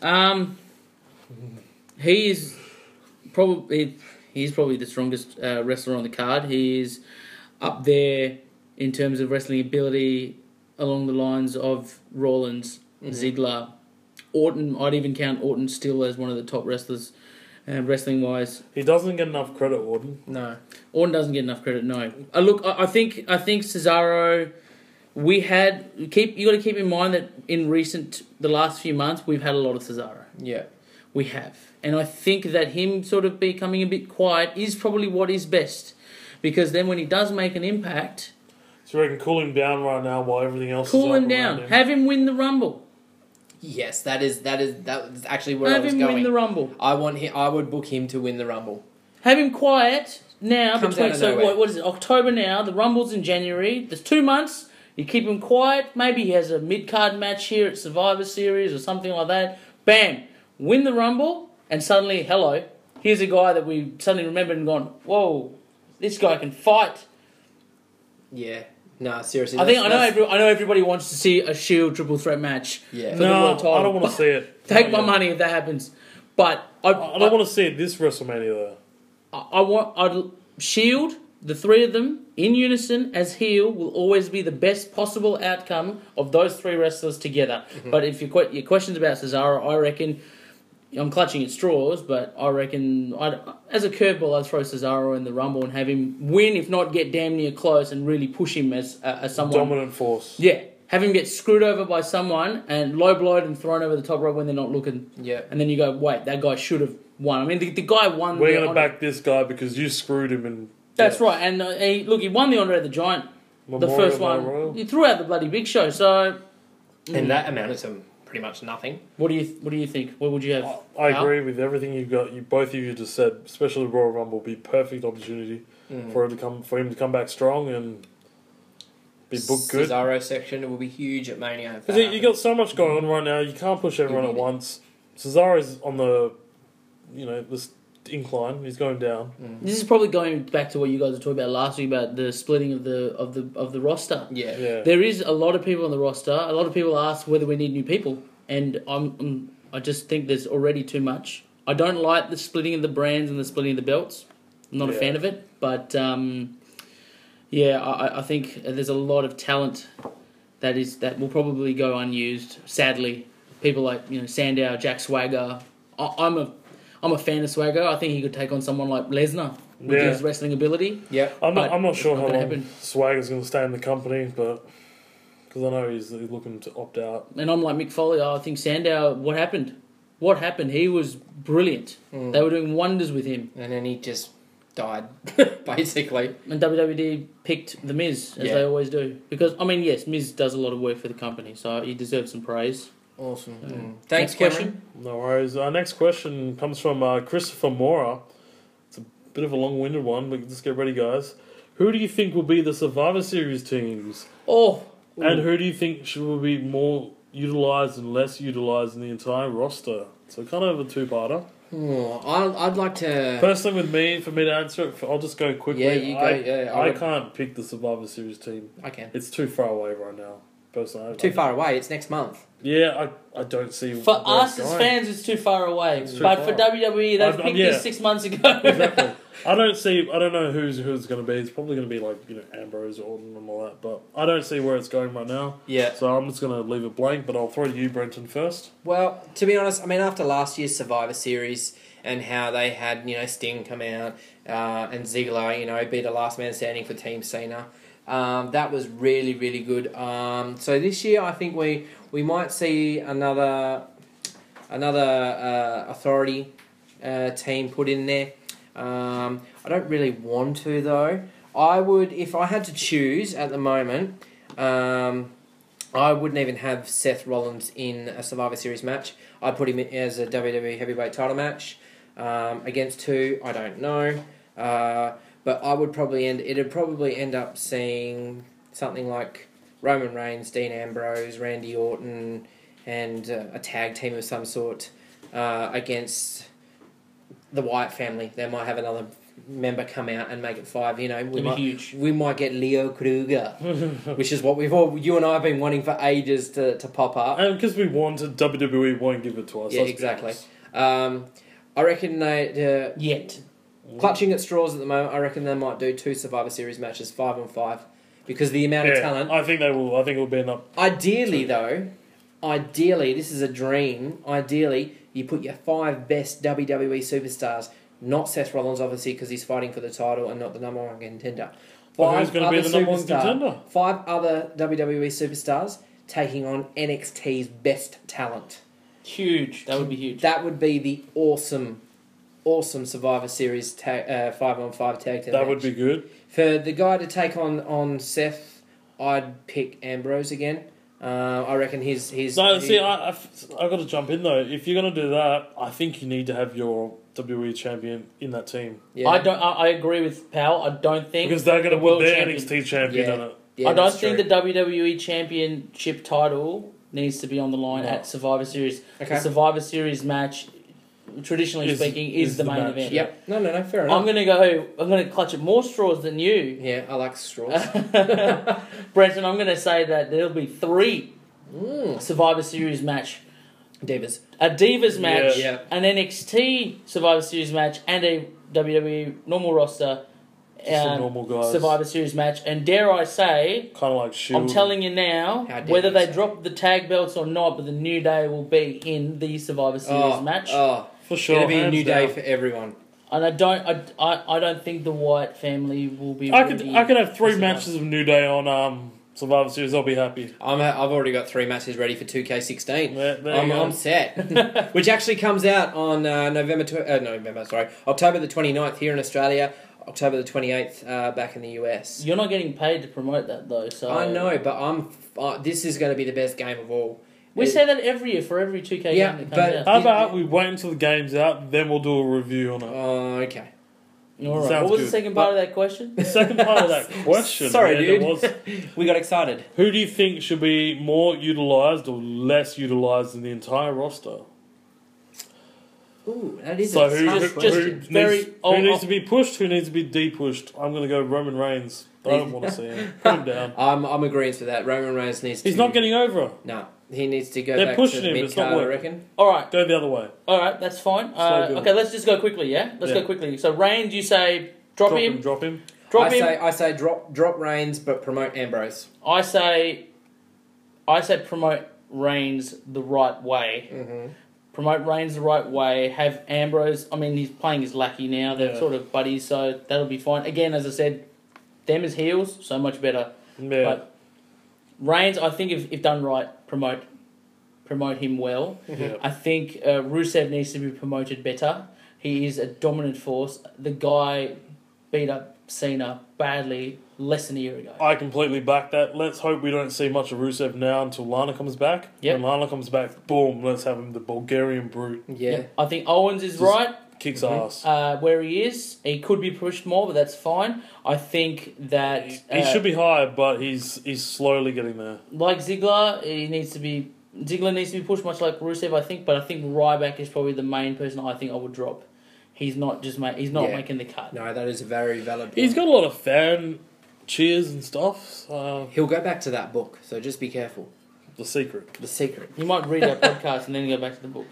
He's probably the strongest wrestler on the card. He is up there in terms of wrestling ability along the lines of Rollins, Ziggler, Orton. I'd even count Orton still as one of the top wrestlers, wrestling wise. He doesn't get enough credit, Orton. No. Orton doesn't get enough credit. No. Look, I think Cesaro. You got to keep in mind that in the last few months, we've had a lot of Cesaro. Yeah. We have. And I think that him sort of becoming a bit quiet is probably what is best. Because then when he does make an impact... So you reckon cool him down right now while everything else cool is him down. Have him win the Rumble. Yes, that is actually where I was going. Have him win the Rumble. I would book him to win the Rumble. Have him quiet now. Comes out of nowhere. What is it? October now. The Rumble's in January. There's 2 months. You keep him quiet. Maybe he has a mid-card match here at Survivor Series or something like that. Bam. Win the Rumble. And suddenly, hello, here's a guy that we suddenly remembered and gone, whoa, this guy can fight. Yeah. No, seriously. I know everybody wants to see a Shield triple threat match. Yeah. For the world title. I don't want to see it. Take my money if that happens. But I don't want to see it this WrestleMania though. Shield, the three of them in unison as heel will always be the best possible outcome of those three wrestlers together. Mm-hmm. But if your question's about Cesaro, I reckon. I'm clutching at straws, but I reckon as a curveball, I'd throw Cesaro in the Rumble and have him win, if not get damn near close, and really push him as someone... Dominant force. Yeah. Have him get screwed over by someone and low-blowed and thrown over the top rope when they're not looking. Yeah. And then you go, wait, that guy should have won. I mean, the guy won... We're going to back this guy because you screwed him. And That's right. And he won the Andre the Giant, Memorial the first Memorial. one. He threw out the bloody Big Show, so... And that amounted to pretty much nothing. What do you think? What would you have? I agree with everything you've got. Both of you just said, especially Royal Rumble, will be perfect opportunity for him to come back strong and be booked good. Cesaro section will be huge at Mania. Because you got so much going on right now. You can't push everyone at once. Cesaro's on the, this incline. He's going down. This is probably going back to what you guys were talking about last week about the splitting of the roster. Yeah. There is a lot of people on the roster. A lot of people ask whether we need new people, and I just think there's already too much. I don't like the splitting of the brands and the splitting of the belts. I'm not a fan of it, but I think there's a lot of talent that will probably go unused. Sadly, people like Sandow, Jack Swagger. I'm a fan of Swagger. I think he could take on someone like Lesnar with his wrestling ability. Yeah, I'm not sure how long happen. Swagger's going to stay in the company, but because I know he's looking to opt out. And I'm like Mick Foley. I think Sandow. What happened? He was brilliant. They were doing wonders with him. And then he just died, basically. And WWE picked The Miz, as they always do. Because, yes, Miz does a lot of work for the company, so he deserves some praise. Awesome. Next Thanks, question. No worries. Our next question comes from Christopher Mora. It's a bit of a long-winded one, but just get ready, guys. Who do you think will be the Survivor Series teams? Oh, And who do you think will be more utilised and less utilised in the entire roster? So kind of a two-parter. I'd like to. Personally, for me to answer it, I'll just go quickly. Yeah, you go. I can't pick the Survivor Series team. I can. It's too far away right now. Personally, Too far away. It's next month. Yeah, I don't see. for where us it's as going. fans, it's too far away. It's too But far. for WWE, they've I'm- picked yeah. this 6 months ago. Exactly. I don't know who's going to be. It's probably going to be like Ambrose, Orton, and all that. But I don't see where it's going right now. Yeah. So I'm just going to leave it blank. But I'll throw to you, Brenton, first. Well, to be honest, I mean, after last year's Survivor Series and how they had, Sting come out and Ziggler, be the last man standing for Team Cena, that was really, really good. So this year, I think we might see another authority team put in there. I don't really want to, though. I would, if I had to choose at the moment, I wouldn't even have Seth Rollins in a Survivor Series match. I'd put him in as a WWE Heavyweight title match. Against who, I don't know. But I would it'd probably end up seeing something like Roman Reigns, Dean Ambrose, Randy Orton, and a tag team of some sort against the Wyatt family. They might have another member come out and make it 5. Huge. We might get Leo Kruger, which is what you and I have been wanting for ages to pop up. And because we wanted, WWE won't give it to us. Yeah, let's be exactly. honest. I reckon they Yet. clutching at straws at the moment. I reckon they might do 2 Survivor Series matches, 5-on-5, because the amount of talent. I think they will. I think it will be enough. Ideally, this is a dream. Ideally, you put your 5 best WWE superstars, not Seth Rollins, obviously, because he's fighting for the title and not the number 1 contender. Well, who's going to be the number 1 contender? 5 other WWE superstars taking on NXT's best talent. Huge. That would be huge. That would be the awesome Survivor Series 5-on-5 tag team That match. would be good. For the guy to take on Seth, I'd pick Ambrose again. I reckon his. No, see, I've got to jump in though. If you're going to do that, I think you need to have your WWE champion in that team. Yeah. I agree with Pal. I don't think Because they're going to the put world their champion- NXT champion Yeah. on it. Yeah, I don't that's think true. the WWE Championship title needs to be on the line No. at Survivor Series. Okay. The Survivor Series match, traditionally speaking, is the main match. event. Yep. No. Fair enough. I'm gonna clutch at more straws than you, Yeah, I like straws. Brenton. I'm gonna say that there'll be 3 Mm. Survivor Series match, Divas. a Divas match, Yeah. an NXT Survivor Series match, and a WWE normal roster Just the normal guys. Survivor Series match. And dare I say, Kind of like Shield. I'm telling you now, How dare whether you they say. drop the tag belts or not, but the New Day will be in the Survivor Series match. For sure. It'll be a hands new day down. for everyone. And I don't think the Wyatt family will be. I could ready have 3 for matches of New Day on Survivor Series. I'll be happy. I've already got 3 matches ready for 2K16. There you go. I'm set. Which actually comes out on October the 29th here in Australia, October the 28th back in the US. You're not getting paid to promote that though, so I know, but this is going to be the best game of all. We say that every year for every 2K Yeah, game that but- comes How out. about we wait until the game's out, then we'll do a review on it. Oh, okay. All right. Sounds What was good. the second part of that question? The second part of that question, Sorry, man, dude. was, We got excited. who do you think should be more utilised or less utilised in the entire roster? Ooh, that is So a who, tough who, question. who needs to be pushed? Who needs to be depushed? I'm going to go Roman Reigns. I don't want to see him. Put him down. I'm agreeing with that. Roman Reigns needs to... He's not getting over. No, he needs to go They're back pushing to the him, it's not mid-card, I working. reckon. All right, Go the other way. that's fine. Slow build. Okay, let's just go quickly. Yeah, let's Yeah. go quickly. So Reigns, you say drop him. Drop him. Drop him. I say drop Reigns, but promote Ambrose. I say promote Reigns the right way. Mm-hmm. Promote Reigns the right way. Have Ambrose. I mean, he's playing his lackey now. They're Yeah. sort of buddies, so that'll be fine. Again, as I said, them as heels, so much better. Yeah. But Reigns, I think if done right, promote him well. Yeah. I think Rusev needs to be promoted better. He is a dominant force. The guy beat up Cena badly less than a year ago. I completely back that. Let's hope we don't see much of Rusev now until Lana comes back. Yep. When Lana comes back, boom, let's have him the Bulgarian brute. Yeah. I think Owens is Just- right. kicks ass. Where he is, he could be pushed more, but that's fine. I think that He should be higher, but he's slowly getting there. like Ziggler, Ziggler needs to be pushed, much like Rusev, I think. But I think Ryback is probably the main person I think I would drop. He's not making the cut. No, that is a very valid point. He's got a lot of fan cheers and stuff. He'll go back to that book, so just be careful. The secret. The secret. You might read our podcast and then go back to the book.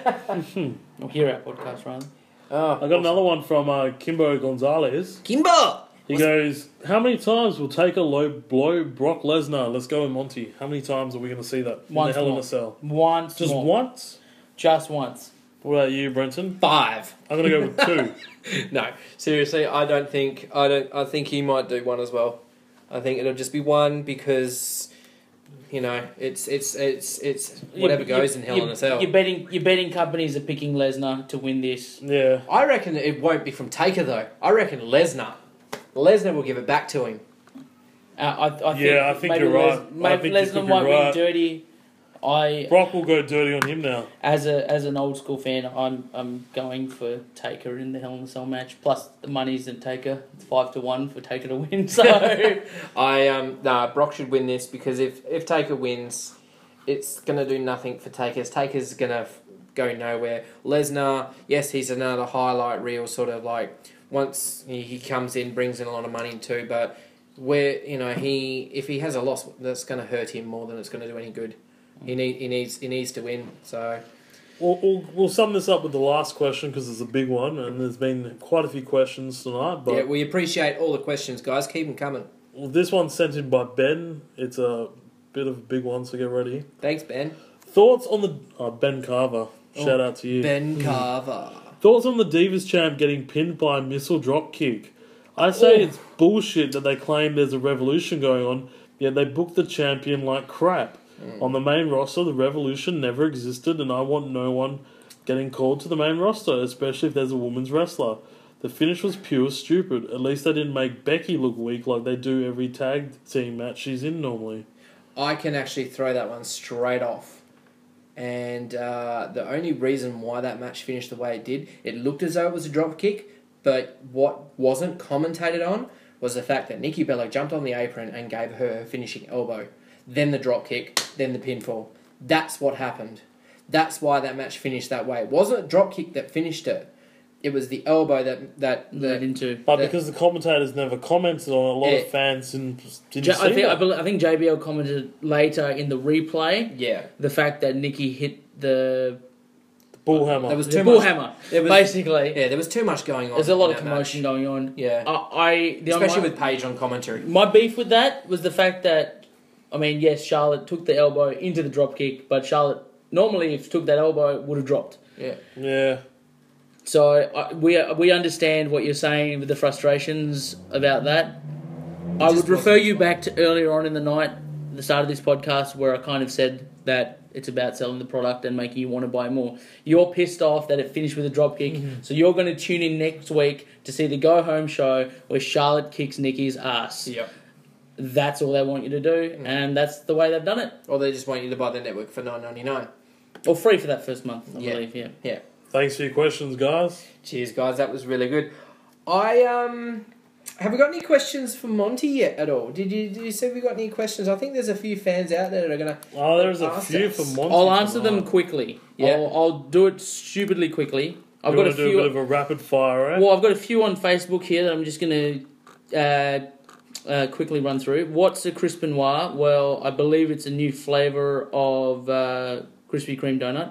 Or hear our podcast, rather. Oh, I got another one from Kimbo Gonzalez. Kimbo! He goes, how many times will Taker blow Brock Lesnar? Let's go, Monty. How many times are we going to see that in Once the Hell in more. a Cell? Once Just more. once? Just once. What about you, Brenton? 5. I'm going to go with 2. No, seriously, I think he might do one as well. I think it'll just be one because, you know, it's whatever goes in Hell in a Cell. Your betting companies are picking Lesnar to win this. Yeah. I reckon it won't be from Taker though. I reckon Lesnar will give it back to him. I think you're right. Maybe I think you Lesnar could be might right. win dirty. Brock will go dirty on him now. As an old school fan, I'm going for Taker in the Hell in a Cell match. Plus the money's in Taker. It's 5-1 for Taker to win. So Brock should win this because if Taker wins, it's gonna do nothing for Taker. Taker's gonna go nowhere. Lesnar, yes, he's another highlight reel, sort of like once he comes in, brings in a lot of money too. But if he has a loss, that's gonna hurt him more than it's gonna do any good. He needs to win. So We'll sum this up with the last question because it's a big one, and there's been quite a few questions tonight. But yeah, we appreciate all the questions, guys. Keep them coming. well, this one's sent in by Ben. It's a bit of a big one, so get ready. Thanks, Ben. Thoughts on the Ben Carver? Shout out to you, Ben Carver. Thoughts on the Divas champ getting pinned by a missile drop kick? I say it's bullshit that they claim there's a revolution going on, yet they book the champion like crap. On the main roster, the revolution never existed, and I want no one getting called to the main roster, especially if there's a women's wrestler. The finish was pure stupid. At least they didn't make Becky look weak like they do every tag team match she's in normally. I can actually throw that one straight off. And the only reason why that match finished the way it did, it looked as though it was a drop kick, but what wasn't commentated on was the fact that Nikki Bella jumped on the apron and gave her finishing elbow. Then the drop kick, then the pinfall. That's what happened. That's why that match finished that way. It wasn't a drop kick that finished it. It was the elbow that led into. But because the commentators never commented on it, a lot of fans didn't see that. I think JBL commented later in the replay. Yeah. The fact that Nikki hit the Bullhammer. There was the too bull much. hammer. There was, Basically, yeah, there was too much going on. there's a lot in of that commotion match. going on. Yeah. Especially with Paige on commentary. My beef with that was the fact that, I mean, yes, Charlotte took the elbow into the drop kick, but Charlotte normally, if she took that elbow, would have dropped. Yeah. So we understand what you're saying with the frustrations about that. I would refer you back to earlier on in the night, the start of this podcast, where I kind of said that it's about selling the product and making you want to buy more. You're pissed off that it finished with a drop kick, so you're going to tune in next week to see the go home show where Charlotte kicks Nikki's ass. Yep. That's all they want you to do, and that's the way they've done it. Or they just want you to buy the network for $9.99. Or free for that first month, I believe. Yeah. Thanks for your questions, guys. Cheers, guys. That was really good. Have we got any questions for Monty yet at all? Did you say we got any questions? I think there's a few fans out there that are gonna. Oh, there's a ask few us. for Monty. I'll answer them tonight. quickly. Yeah. I'll do it stupidly quickly. I've You got a want to do few. a bit of a rapid fire, right? Well, I've got a few on Facebook here that I'm just going to quickly run through. What's a Crisp Noir? Well, I believe it's a new flavour of Krispy Kreme donut.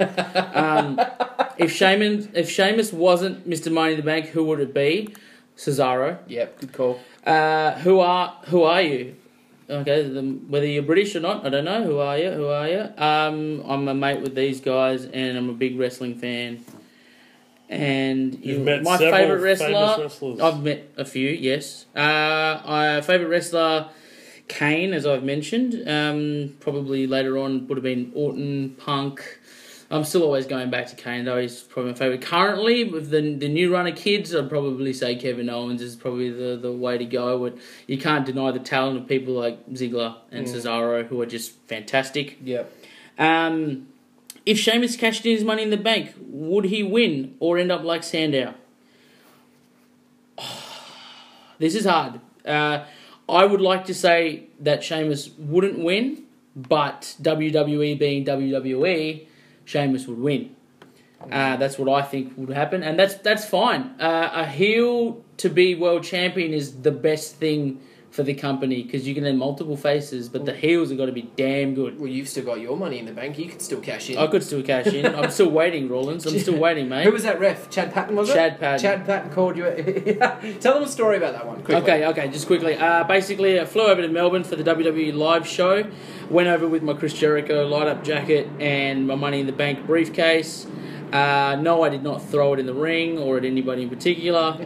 If Sheamus wasn't Mr. Money in the Bank, who would it be? Cesaro. Yep, good call. Who are you? Okay, whether you're British or not, I don't know. Who are you? I'm a mate with these guys, and I'm a big wrestling fan. And You've met my several favourite wrestler. famous wrestlers. I've met a few, yes. Favourite wrestler, Kane, as I've mentioned. Probably later on would have been Orton, Punk. I'm still always going back to Kane, though. He's probably my favourite. Currently, with the new run of kids, I'd probably say Kevin Owens is probably the way to go. But you can't deny the talent of people like Ziggler and Cesaro, who are just fantastic. Yep. if Sheamus cashed in his Money in the Bank, would he win or end up like Sandow? This is hard. I would like to say that Sheamus wouldn't win, but WWE being WWE, Sheamus would win. That's what I think would happen, and that's fine. A heel to be world champion is the best thing for the company because you can have multiple faces, but the heels have got to be damn good. Well, you've still got your Money in the Bank. You could still cash in. I could still cash in. I'm still waiting, Rollins. I'm still waiting, mate. Who was that ref? Chad Patton, was it? Chad Patton. Chad Patton called you. Tell them a story about that one, quickly. Okay, just quickly. Basically, I flew over to Melbourne for the WWE live show. Went over with my Chris Jericho light-up jacket and my Money in the Bank briefcase. No, I did not throw it in the ring or at anybody in particular.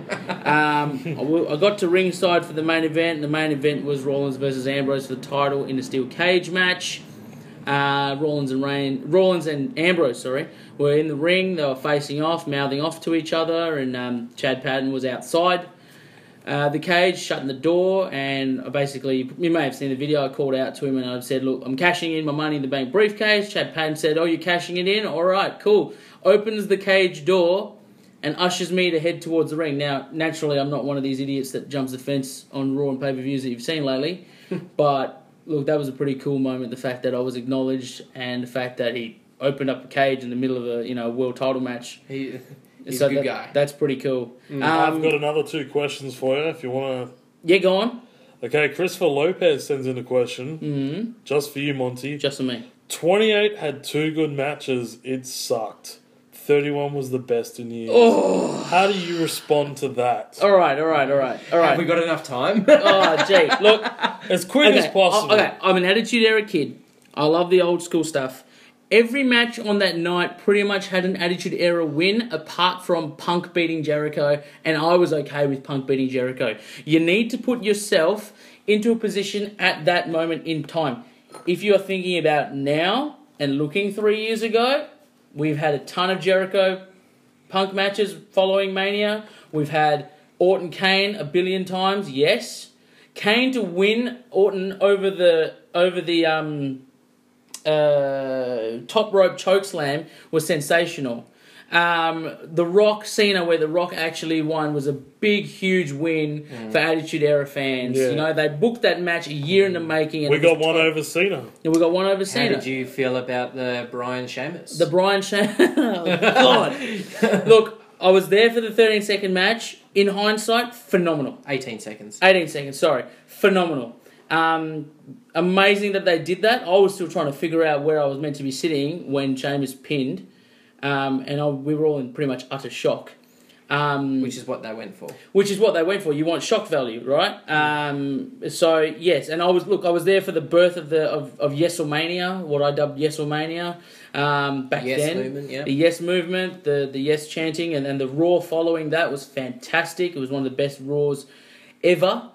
I got to ringside for the main event. The main event was Rollins versus Ambrose for the title in a steel cage match. Rollins and Ambrose, were in the ring. They were facing off, mouthing off to each other, and Chad Patton was outside the cage, shutting the door, and I basically, you may have seen the video, I called out to him and I said, look, I'm cashing in my Money in the Bank briefcase. Chad Patton said, oh, you're cashing it in? All right, cool. Opens the cage door and ushers me to head towards the ring. Now, naturally, I'm not one of these idiots that jumps the fence on Raw and pay-per-views that you've seen lately, but look, that was a pretty cool moment, the fact that I was acknowledged and the fact that he opened up a cage in the middle of a world title match. He's a good guy. That's pretty cool. I've got another 2 questions for you if you want to... Yeah, go on. Okay, Christopher Lopez sends in a question. Just for you, Monty. Just for me. 28 had 2 good matches. It sucked. 31 was the best in years. Oh. How do you respond to that? All right. Have we got enough time? Oh, gee. Look. As quick as possible. Okay, I'm an Attitude Era kid. I love the old school stuff. Every match on that night pretty much had an Attitude Era win, apart from Punk beating Jericho, and I was okay with Punk beating Jericho. You need to put yourself into a position at that moment in time. If you're thinking about now and looking 3 years ago, we've had a ton of Jericho Punk matches following Mania. We've had Orton Kane a billion times, yes. Kane to win Orton over the top rope chokeslam was sensational. The Rock Cena, where The Rock actually won, was a big, huge win for Attitude Era fans. Yeah. They booked that match a year in the making. And we got one over Cena. Yeah, we got one over Cena. How did you feel about the Brian Sheamus? The Brian Sheamus. God. Look, I was there for the 13-second match. In hindsight, phenomenal. 18 seconds. 18 seconds, sorry. Phenomenal. Amazing that they did that. I was still trying to figure out where I was meant to be sitting when Sheamus pinned. We were all in pretty much utter shock. Which is what they went for. You want shock value, right? So yes, and I was there for the birth of Yeselmania, what I dubbed Yeselmania. Back yes then, movement, yeah. The Yes movement, the Yes chanting, and the Raw following that was fantastic. It was one of the best Raws ever.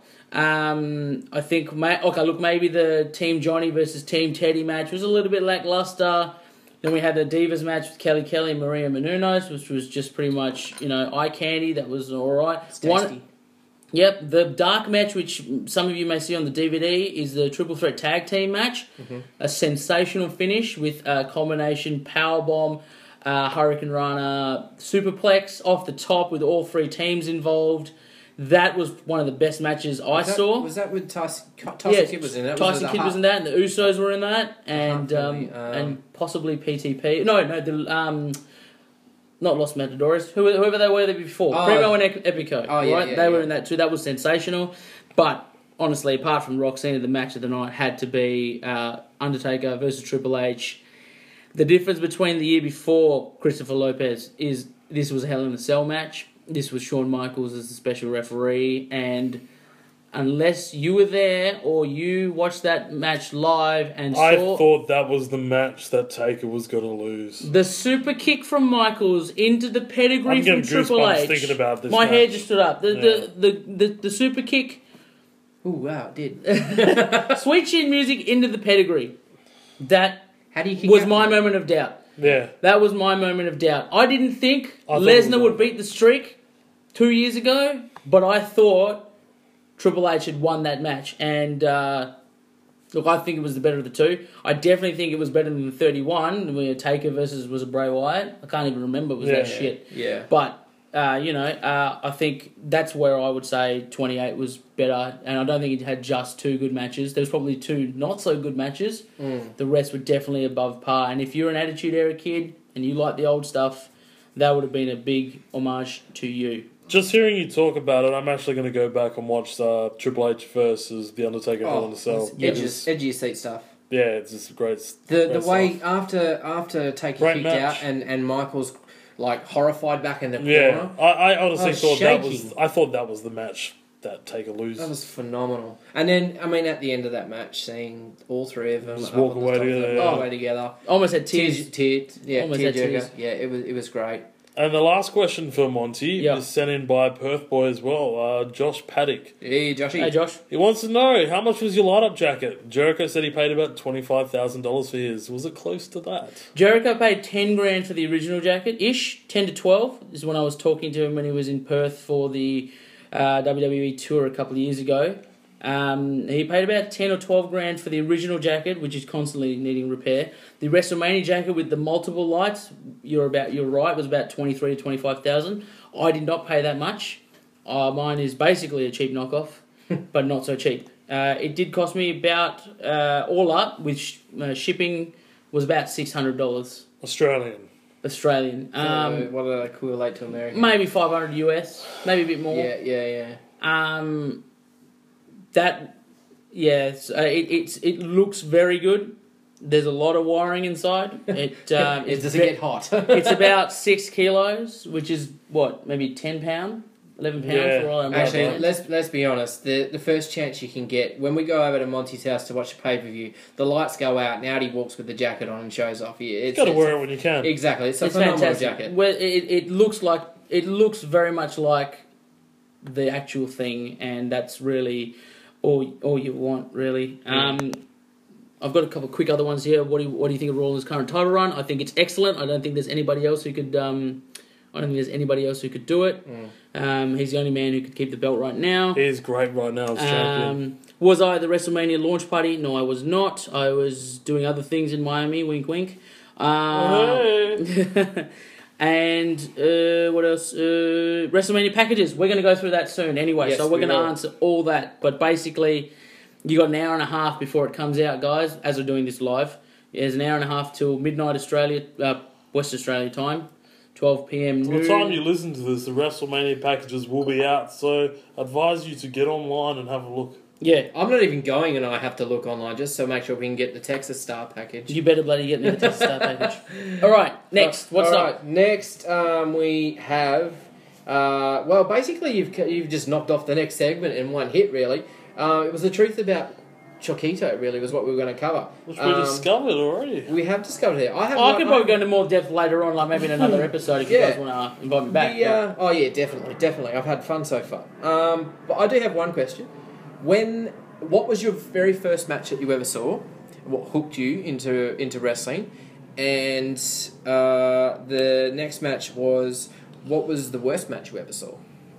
I think, maybe the Team Johnny versus Team Teddy match was a little bit lackluster. Then we had the Divas match with Kelly and Maria Menounos, which was just pretty much, eye candy. That was all right. It's tasty. Yep, the dark match, which some of you may see on the DVD, is the Triple Threat Tag Team match. Mm-hmm. A sensational finish with a combination powerbomb, Hurricane Rana, superplex off the top with all 3 teams involved. That was one of the best matches I saw. Was that with Tyson Yeah, Kidd was in that? Tyson Kidd was in that, and the Usos were in that, and possibly PTP. No, not Los Matadores. Whoever they were there before. Primo and Epico. Oh, yeah, right? yeah, They were in that too. That was sensational. But honestly, apart from Rock Cena, the match of the night had to be Undertaker versus Triple H. The difference between the year before Christopher Lopez is this was a Hell in a Cell match. This was Shawn Michaels as the special referee, and unless you were there or you watched that match live and I saw... thought that was the match that Taker was going to lose. The super kick from Michaels into the pedigree from Triple H. Thinking about this My match. hair just stood up. The super kick... Ooh, wow, it did. Sweet Chin Music into the pedigree. That How do you kick was out? my moment of doubt. Yeah. That was my moment of doubt. I didn't think I thought it was Lesnar would beat the streak 2 years ago, but I thought Triple H had won that match. And Look, I think it was the better of the two. I definitely think it was better than the 31, where Taker versus was a Bray Wyatt. I can't even remember. It was that shit. Yeah. But, I think that's where I would say 28 was better. And I don't think it had just two good matches. There was probably two not so good matches. The rest were definitely above par. And if you're an Attitude Era kid and you like the old stuff, that would have been a big homage to you. Just hearing you talk about it, I'm actually going to go back and watch Triple H versus The Undertaker Hell in a Cell. Edge of your seat stuff. Yeah, it's just great. The way stuff. after Taker Great kicked match. out and Michael's like horrified back in the corner. Yeah, I honestly thought shaking. that was the match that Taker lose. That was phenomenal. And then, I mean, at the end of that match, seeing all three of them Just up walk on the away top of together, the- yeah. all the way together. Almost had tears. Almost had tearjerker. tears. Yeah, it was great. And the last question for Monty Yeah. is sent in by a Perth boy as well, Josh Paddock. Hey, Joshy. Hey, Josh. He wants to know, how much was your light-up jacket? Jericho said he paid about $25,000 for his. Was it close to that? Jericho paid 10 grand for the original jacket, 10 to 12 is when I was talking to him when he was in Perth for the WWE tour a couple of years ago. He paid about 10 or 12 grand for the original jacket, which is constantly needing repair. The WrestleMania jacket with the multiple lights, you're right, was about 23 to 25,000. I did not pay that much. Mine is basically a cheap knockoff, but not so cheap. It did cost me about, all up, with shipping, was about $600 Australian. Australian. What did I equate to American? Maybe 500 US, maybe a bit more. Yeah. It looks very good. There's a lot of wiring inside. Does it get hot? It's about 6 kilos, which is what, maybe 10 £11 Yeah. for all I'm Actually, let's be honest. The first chance you can get, when we go over to Monty's house to watch a pay-per-view, the lights go out and out he walks with the jacket on and shows off. It's Got to wear it when you can. Exactly. It's a It's phenomenal fantastic. jacket. Well, it looks very much like the actual thing, and that's really all you want, really. I've got a couple of quick other ones here. What do you think of Rollins' current title run? I think it's excellent. I don't think there's anybody else who could. Do it. He's the only man who could keep the belt right now. He's great right now as champion. Was I at the WrestleMania launch party? No, I was not. I was doing other things in Miami. Wink, wink. And what else? WrestleMania packages. We're going to go through that soon anyway, Yes, so we're we going to will. answer all that. But basically, you got an hour and a half before it comes out, guys, as we're doing this live. There's an hour and a half till midnight Australia, West Australia time, 12 p.m. By the time you listen to this, the WrestleMania packages will be out, so I advise you to get online and have a look. Yeah. I'm not even going, and I have to look online just to make sure we can get the Texas Star package. You better bloody get me the Texas Star package. All right, next. What's All up? right, next, we have. Basically, you've just knocked off the next segment in one hit. Really, it was the truth about Choquito. Really, was what we were going to cover. Which we discovered already. We have discovered it. I could probably go into more depth later on, like maybe in another episode if you Yeah. guys want to invite me back. Definitely. I've had fun so far. But I do have one question. What was your very first match that you ever saw? What hooked you into wrestling? And the next match was, what was the worst match you ever saw?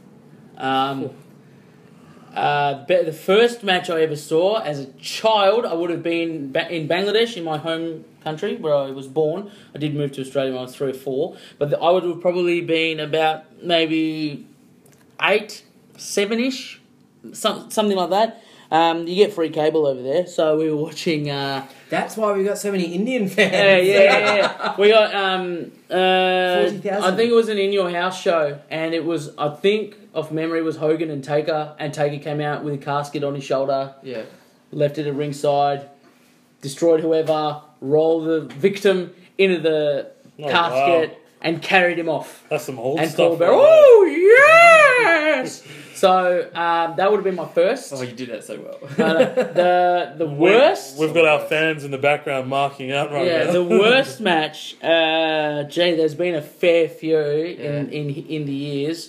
The first match I ever saw as a child, I would have been in Bangladesh, in my home country where I was born. I did move to Australia when I was 3 or 4, but I would have probably been about maybe 8, 7-ish, something like that. You get free cable over there, so we were watching. That's why we got so many Indian fans. Yeah. We got 40,000. I think it was an In Your House show, and it was, I think, off memory, was Hogan and Taker came out with a casket on his shoulder, Yeah. left it at ringside, destroyed whoever, rolled the victim into the casket, wow. and carried him off. That's some old And stuff. Paul Bear, right oh yes! So that would have been my first. Oh, you did that so well. The there. worst. We've got our fans in the background marking out right Yeah, now. the worst match. There's been a fair few in the years.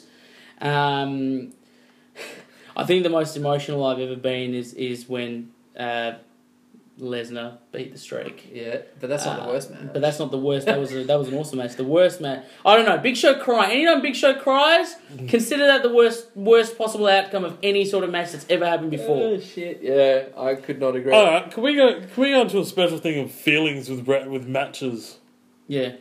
I think the most emotional I've ever been is when Lesnar beat the streak. Yeah, but that's not the worst match. But that's not the worst. That was an awesome match. The worst match. I don't know. Big Show cry. Anytime Big Show cries, consider that the worst possible outcome of any sort of match that's ever happened before. Oh shit! Yeah, I could not agree. All right, can we go on to a special thing of feelings with matches? Yeah.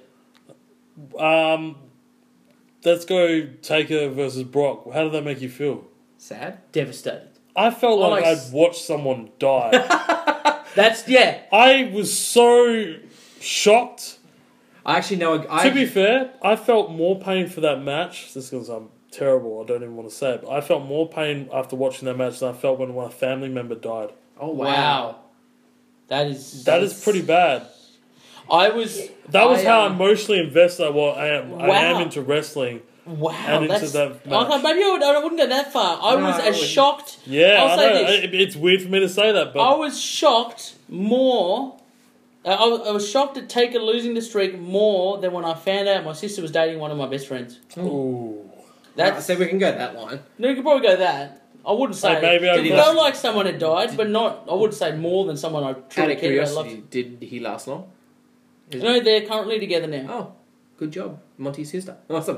Let's go Taker versus Brock. How did that make you feel? Sad. Devastated. I felt like like I'd watched someone die. Yeah. I was so shocked. I actually know. To be fair, I felt more pain for that match. This is going to sound terrible. I don't even want to say it. But I felt more pain after watching that match than I felt when a family member died. Oh wow. That is pretty bad. That was how emotionally invested I am into wrestling. Wow, and into that match. Okay, maybe I wouldn't go that far. I was as shocked. Yeah, I'll say this. It's weird for me to say that, but I was shocked more. I was shocked at Taker losing the streak more than when I found out my sister was dating one of my best friends. Ooh. So we can go that line. No, you could probably go that. I wouldn't say. Maybe I felt like someone had died, but not. I wouldn't say more than someone I truly Out of cared about. curiosity, did he last long? No, they're currently together now. Oh, good job, Monty's sister. Awesome.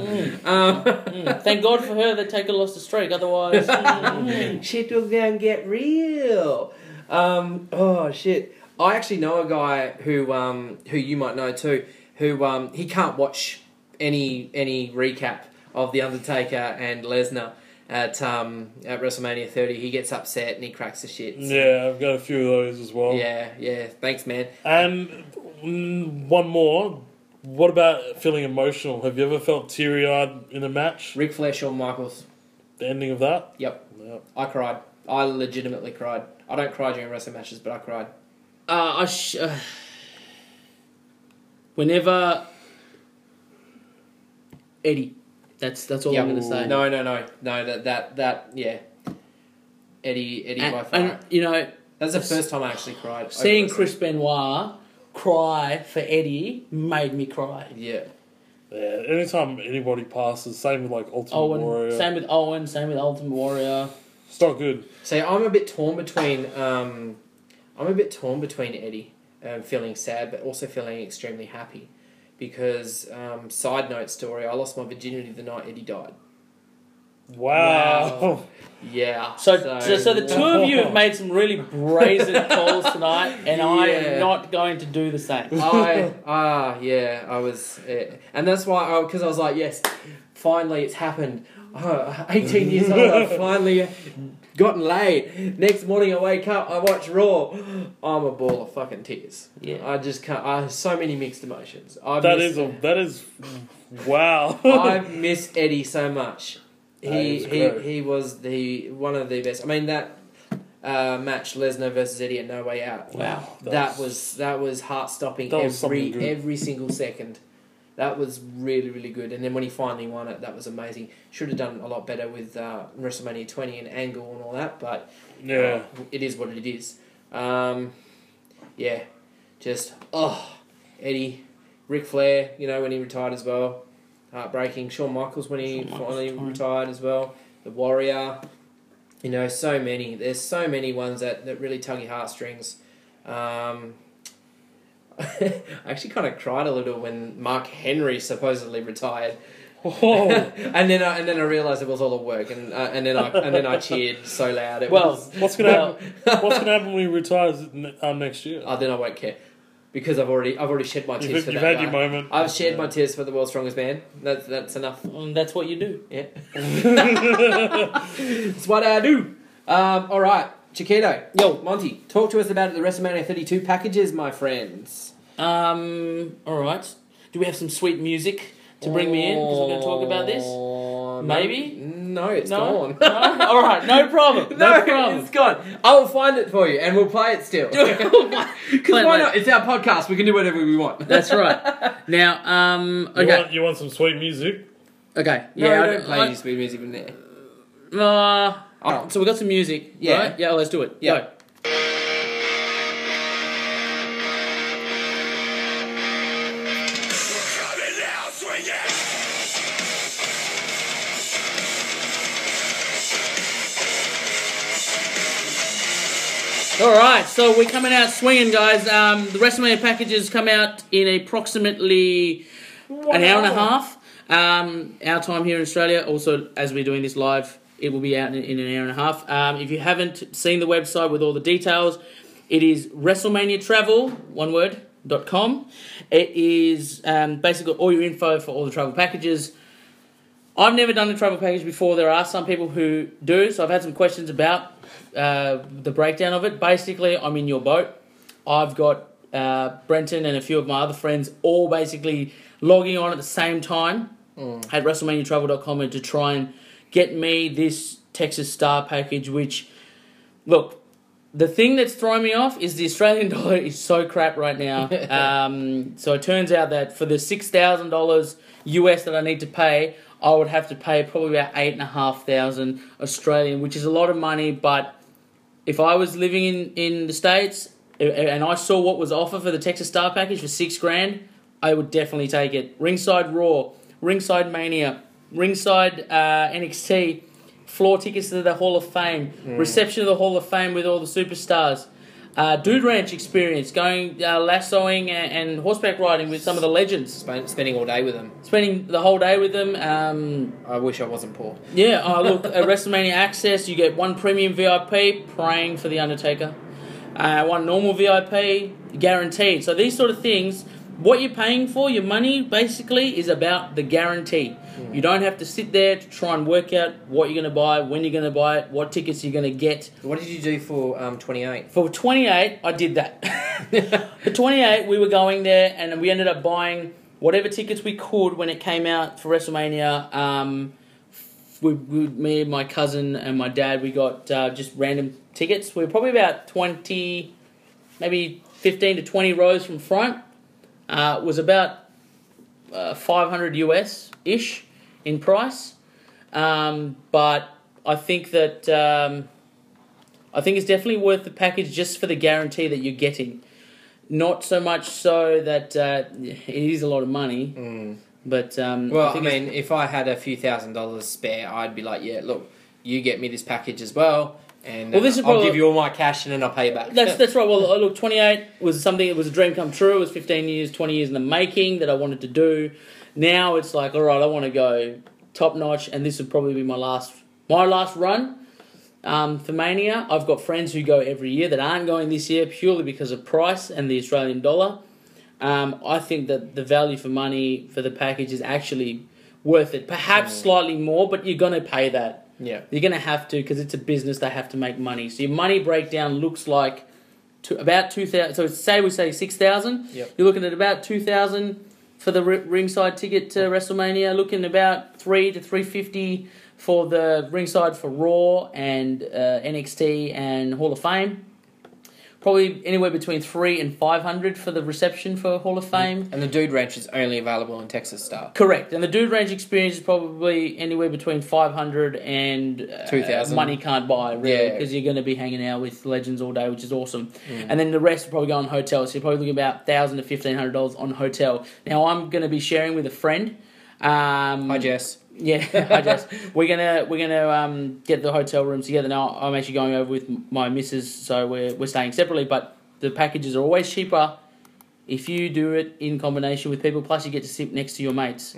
Thank God for her that Taker lost the streak. Otherwise, shit will gonna get real. Oh shit! I actually know a guy who you might know too. Who he can't watch any recap of the Undertaker and Lesnar at WrestleMania 30. He gets upset and he cracks the shit. Yeah, I've got a few of those as well. Yeah. Thanks, man. And one more. What about feeling emotional? Have you ever felt teary-eyed in a match? Ric Flair, Shawn Michaels. The ending of that? Yep. I cried. I legitimately cried. I don't cry during wrestling matches, but I cried. Whenever Eddie, that's all I'm going to say. No. That yeah. Eddie by far. And you know, that's the first time I actually cried. Seeing Chris Benoit cry for Eddie made me cry. Yeah. Yeah, anytime anybody passes, same with like Ultimate Warrior. Same with Owen, same with Ultimate Warrior. It's not good. See, I'm a bit torn between Eddie, feeling sad but also feeling extremely happy, because side note story, I lost my virginity the night Eddie died. Wow. Yeah. So the two of you have made some really brazen calls tonight, and I am not going to do the same. I was, and that's why, because I was like, yes, finally it's happened. 18 years old, I've finally gotten laid. Next morning I wake up, I watch Raw. I'm a ball of fucking tears. Yeah. I just can't. I have so many mixed emotions. That is wow. I miss Eddie so much. He was one of the best. I mean that match Lesnar versus Eddie at No Way Out. Wow, that was heart stopping every single second. That was really, really good. And then when he finally won it, that was amazing. Should have done a lot better with WrestleMania 20 and Angle and all that, but yeah, it is what it is. Eddie, Ric Flair, when he retired as well. Heartbreaking. Shawn Michaels when he finally retired as well. The Warrior. So many. There's so many ones that really tug your heartstrings. I actually kind of cried a little when Mark Henry supposedly retired. Oh. and then I realised it was all a work, and then I cheered so loud. What's gonna happen when he retires next year? Then I won't care, because I've already shed my tears for that. You've had guy. your moment. I've shed my tears for the world's strongest man. That's enough. And that's what you do. Yeah. It's what I do. All right. Chiquito. Yo. Monty, talk to us about the WrestleMania 32 packages, my friends. Alright. Do we have some sweet music to bring me in? Because we're going to talk about this? Maybe? No, it's gone. No? Alright, no problem. No problem. It's gone. I will find it for you and we'll play it still. Because why not? It's our podcast. We can do whatever we want. That's right. Now, okay. You want some sweet music? Okay. No, Yeah, I don't play any sweet music from there. So we got some music. Yeah. Right? Yeah, let's do it. Yeah. Go. All right, so we're coming out swinging, guys. The WrestleMania packages come out in approximately an hour and a half. Our time here in Australia. Also, as we're doing this live, it will be out in an hour and a half. If you haven't seen the website with all the details, it is WrestleManiaTravel.com. It is basically all your info for all the travel packages. I've never done a travel package before. There are some people who do, so I've had some questions about the breakdown of it. Basically, I'm in your boat. I've got Brenton and a few of my other friends all basically logging on at the same time at WrestleManiaTravel.com and to try and get me this Texas Star package, which, look, the thing that's throwing me off is the Australian dollar is so crap right now. So it turns out that for the $6,000 US that I need to pay, I would have to pay probably about 8,500 Australian, which is a lot of money. But if I was living in the States and I saw what was offered for the Texas Star package for $6,000, I would definitely take it. Ringside Raw, Ringside Mania, Ringside NXT, floor tickets to the Hall of Fame, reception of the Hall of Fame with all the superstars, Dude Ranch experience, going lassoing and horseback riding with some of the legends. Spending all day with them. Spending the whole day with them. I wish I wasn't poor. Yeah, look, at WrestleMania Access, you get one premium VIP, praying for The Undertaker. One normal VIP, guaranteed. So these sort of things, what you're paying for, your money, basically, is about the guarantee. You don't have to sit there to try and work out what you're going to buy, when you're going to buy it, what tickets you're going to get. What did you do for 28? For 28, I did that. For 28, we were going there, and we ended up buying whatever tickets we could when it came out for WrestleMania. Me and my cousin and my dad, we got just random tickets. We were probably about 20, maybe 15 to 20 rows from front. It was about 500 US-ish in price. But I think that I think it's definitely worth the package just for the guarantee that you're getting. Not so much so that it is a lot of money. But well, I mean, if I had a few $1,000s spare, I'd be like, yeah, look, you get me this package as well, and I'll give you all my cash and then I'll pay you back. That's right. Well, look, 28 was something. It was a dream come true. It was 15 years, 20 years in the making that I wanted to do. Now it's like, all right, I want to go top notch, and this would probably be my last run for Mania. I've got friends who go every year that aren't going this year purely because of price and the Australian dollar. I think that the value for money for the package is actually worth it. Perhaps slightly more, but you're going to pay that. Yeah. You're going to have to, because it's a business, they have to make money. So your money breakdown looks like about 2,000. So say we say 6,000. Yep. You're looking at about 2,000 for the ringside ticket to WrestleMania. Looking about 3 to 350 for the ringside for Raw and NXT and Hall of Fame. Probably anywhere between 300 and 500 for the reception for Hall of Fame. And the Dude Ranch is only available on Texas Star. Correct. And the Dude Ranch experience is probably anywhere between 500 and 2,000. Money can't buy, really, because you're going to be hanging out with legends all day, which is awesome. And then the rest will probably go on hotels. So you're probably looking about $1,000 to $1,500 on hotel. Now, I'm going to be sharing with a friend. Hi, Jess. Yeah, hi Jess. We're gonna get the hotel rooms together. Now I'm actually going over with my missus, so we're staying separately. But the packages are always cheaper if you do it in combination with people. Plus, you get to sit next to your mates.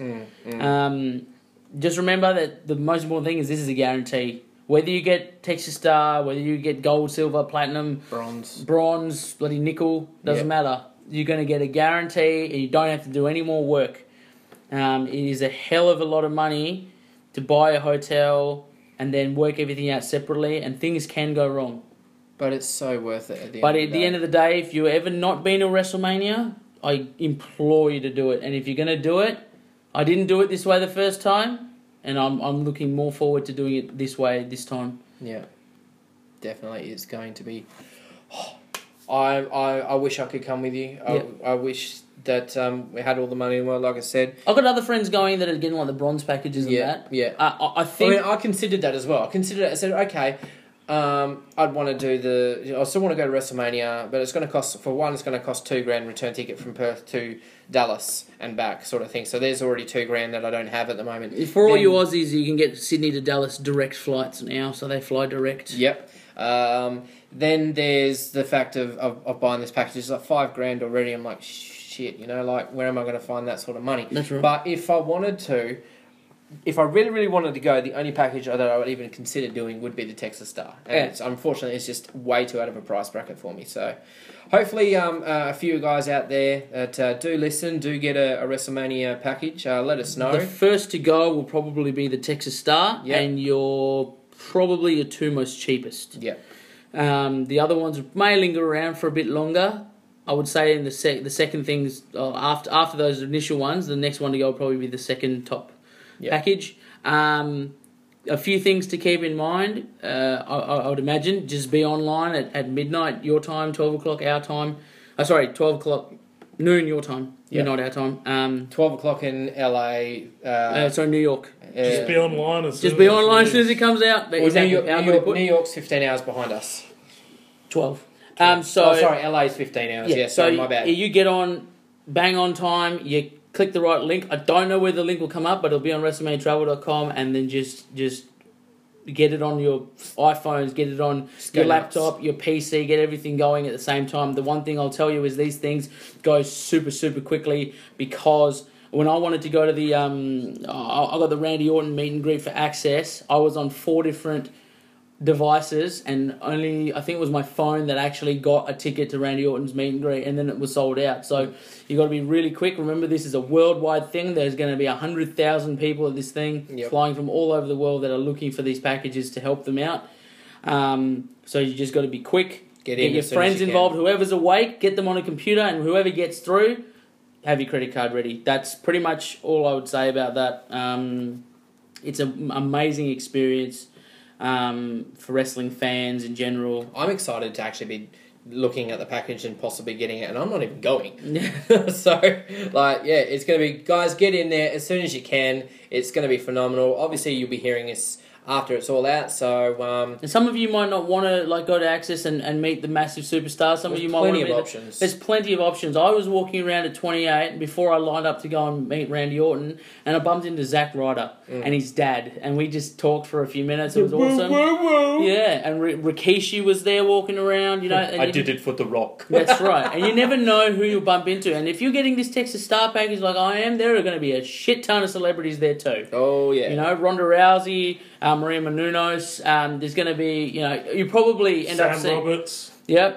Just remember that the most important thing is this is a guarantee. Whether you get Texas Star, whether you get gold, silver, platinum, bronze, bloody nickel, doesn't matter. You're going to get a guarantee, and you don't have to do any more work. It is a hell of a lot of money to buy a hotel and then work everything out separately, and things can go wrong. But it's so worth it at the end of the day. But at the end of the day, if you've ever not been to WrestleMania, I implore you to do it. And if you're going to do it, I didn't do it this way the first time, and I'm looking more forward to doing it this way this time. Yeah, definitely it's going to be... I wish I could come with you. I wish that we had all the money in the world, like I said. I've got other friends going that are getting like the bronze packages and that. Yeah. I think... I considered that as well. I said, okay, I'd want to do I still want to go to WrestleMania, but it's going to cost, for one, it's going to cost $2,000 return ticket from Perth to Dallas and back, sort of thing. So there's already $2,000 that I don't have at the moment. For all you Aussies, you can get Sydney to Dallas direct flights now, so they fly direct. Yep. Then there's the fact of buying this package. It's like $5,000 already. I'm like, shit, like, where am I going to find that sort of money? That's right. But if I really, really wanted to go, the only package that I would even consider doing would be the Texas Star. And unfortunately, it's just way too out of a price bracket for me. So hopefully a few guys out there that do listen, do get a WrestleMania package. Let us know. The first to go will probably be the Texas Star, and you're probably your two most cheapest. Yeah. The other ones may linger around for a bit longer. I would say in the second things after those initial ones, the next one to go will probably be the second top package. A few things to keep in mind. I would imagine just be online at midnight your time, 12 o'clock our time. 12 o'clock noon your time, midnight our time. 12 o'clock in LA. New York. Just be online as soon as soon as it comes out. New York's 15 hours behind us. 12. LA's 15 hours. So my bad. You get on, bang on time, you click the right link. I don't know where the link will come up, but it'll be on WrestleManiaTravel.com, and then just get it on your iPhones, get it on your laptop, your PC, get everything going at the same time. The one thing I'll tell you is these things go super, super quickly, because when I wanted to go to the I got the Randy Orton meet and greet for Access, I was on 4 different devices, and only I think it was my phone that actually got a ticket to Randy Orton's meet and greet, and then it was sold out. So you got to be really quick. Remember, this is a worldwide thing. There's going to be 100,000 people at this thing flying from all over the world that are looking for these packages to help them out. So you just got to be quick. Get your friends involved. Whoever's awake, get them on a computer, and whoever gets through, have your credit card ready. That's pretty much all I would say about that. It's an amazing experience. For wrestling fans in general. I'm excited to actually be looking at the package and possibly getting it, and I'm not even going. So, it's going to be, guys, get in there as soon as you can. It's going to be phenomenal. Obviously, you'll be hearing this after it's all out, so... and some of you might not want to go to Access and meet the massive superstars. Some of you might want to options. There's plenty of options. I was walking around at 28 before I lined up to go and meet Randy Orton, and I bumped into Zack Ryder and his dad, and we just talked for a few minutes. It was awesome. Yeah, and Rikishi was there walking around, And I did it for The Rock. That's right. And you never know who you'll bump into. And if you're getting this Texas Star package like I am, there are going to be a shit ton of celebrities there too. Oh, yeah. Ronda Rousey... Maria Menounos. There's going to be, you probably end up seeing... Sam Roberts. Yep,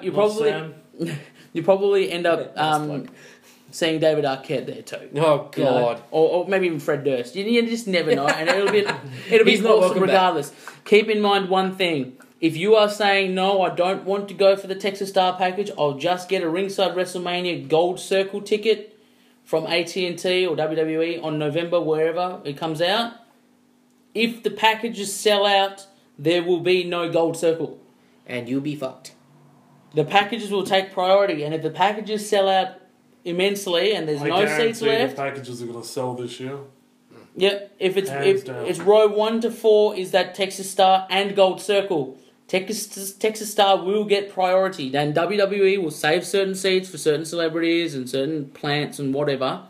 you probably end up seeing David Arquette there too. Oh, God. Or maybe even Fred Durst. You just never know, and it'll be awesome regardless. Keep in mind one thing. If you are saying, no, I don't want to go for the Texas Star package, I'll just get a Ringside WrestleMania Gold Circle ticket from AT&T or WWE on November, wherever it comes out. If the packages sell out, there will be no Gold Circle. And you'll be fucked. The packages will take priority, and if the packages sell out immensely and there's no seats left... the packages are going to sell this year. Yeah, if it's row 1 to 4 is that Texas Star and Gold Circle. Texas Star will get priority. Then WWE will save certain seats for certain celebrities and certain plants and whatever.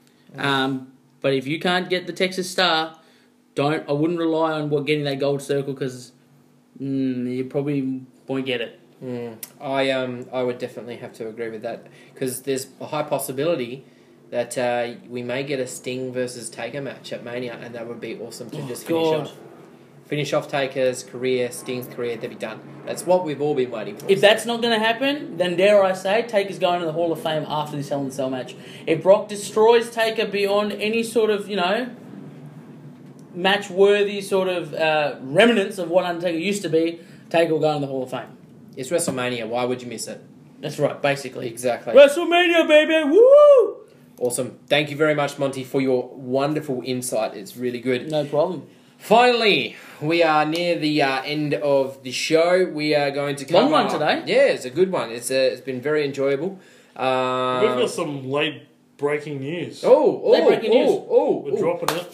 But if you can't get the Texas Star... I wouldn't rely on getting that Gold Circle, because you probably won't get it. I would definitely have to agree with that, because there's a high possibility that we may get a Sting versus Taker match at Mania, and that would be awesome to finish off Taker's career, Sting's career. They'd be done. That's what we've all been waiting for. If that's not going to happen, then dare I say, Taker's going to the Hall of Fame after this Hell in a Cell match. If Brock destroys Taker beyond any sort of match-worthy sort of remnants of what Undertaker used to be, Taker will go in the Hall of Fame. It's WrestleMania. Why would you miss it? That's right, basically. Exactly. WrestleMania, baby! Woo! Awesome. Thank you very much, Monty, for your wonderful insight. It's really good. No problem. Finally, we are near the end of the show. We are going to cover... Long one today. Yeah, it's a good one. It's been very enjoyable. We've got some late breaking news. We're dropping it.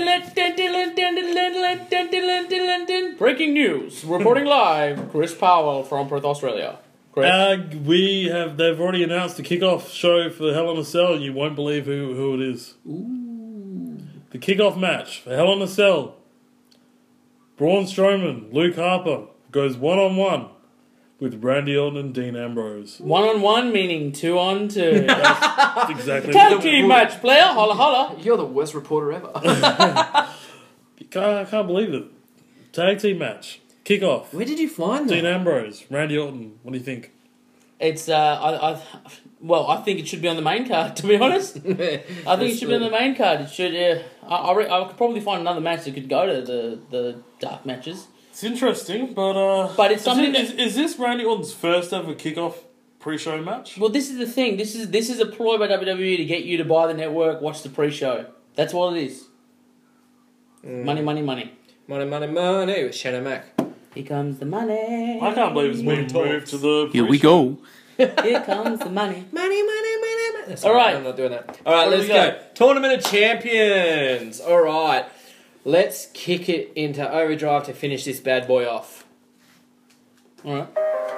Breaking news. Reporting live. Chris Powell from Perth, Australia. They've already announced the kickoff show for Hell in a Cell. You won't believe who it is. Ooh. The kickoff match for Hell in a Cell. Braun Strowman, Luke Harper, goes one-on-one with Randy Orton and Dean Ambrose. 1-on-1 meaning 2-on-2. That's exactly Tag team match, player. Holla holla. You're the worst reporter ever. I can't believe it. Tag team match. Kickoff. Where did you find Dean that? Ambrose, Randy Orton. What do you think? It's I think it should be on the main card. To be honest, I think it should be on the main card. It should. I could probably find another match that could go to the dark matches. It's interesting, but it's something Is this Randy Orton's first ever kickoff pre-show match? Well, this is the thing. This is a ploy by WWE to get you to buy the network, watch the pre-show. That's what it is. Money, money, money. Money, money, money with Shannon Mac. Here comes the money. I can't believe it's been moved to the. Here we go. Here comes the money. Money, money, money, money. All right. I'm not doing that. All right, Where let's do we go. go? Tournament of Champions. All right. Let's kick it into overdrive to finish this bad boy off. All right.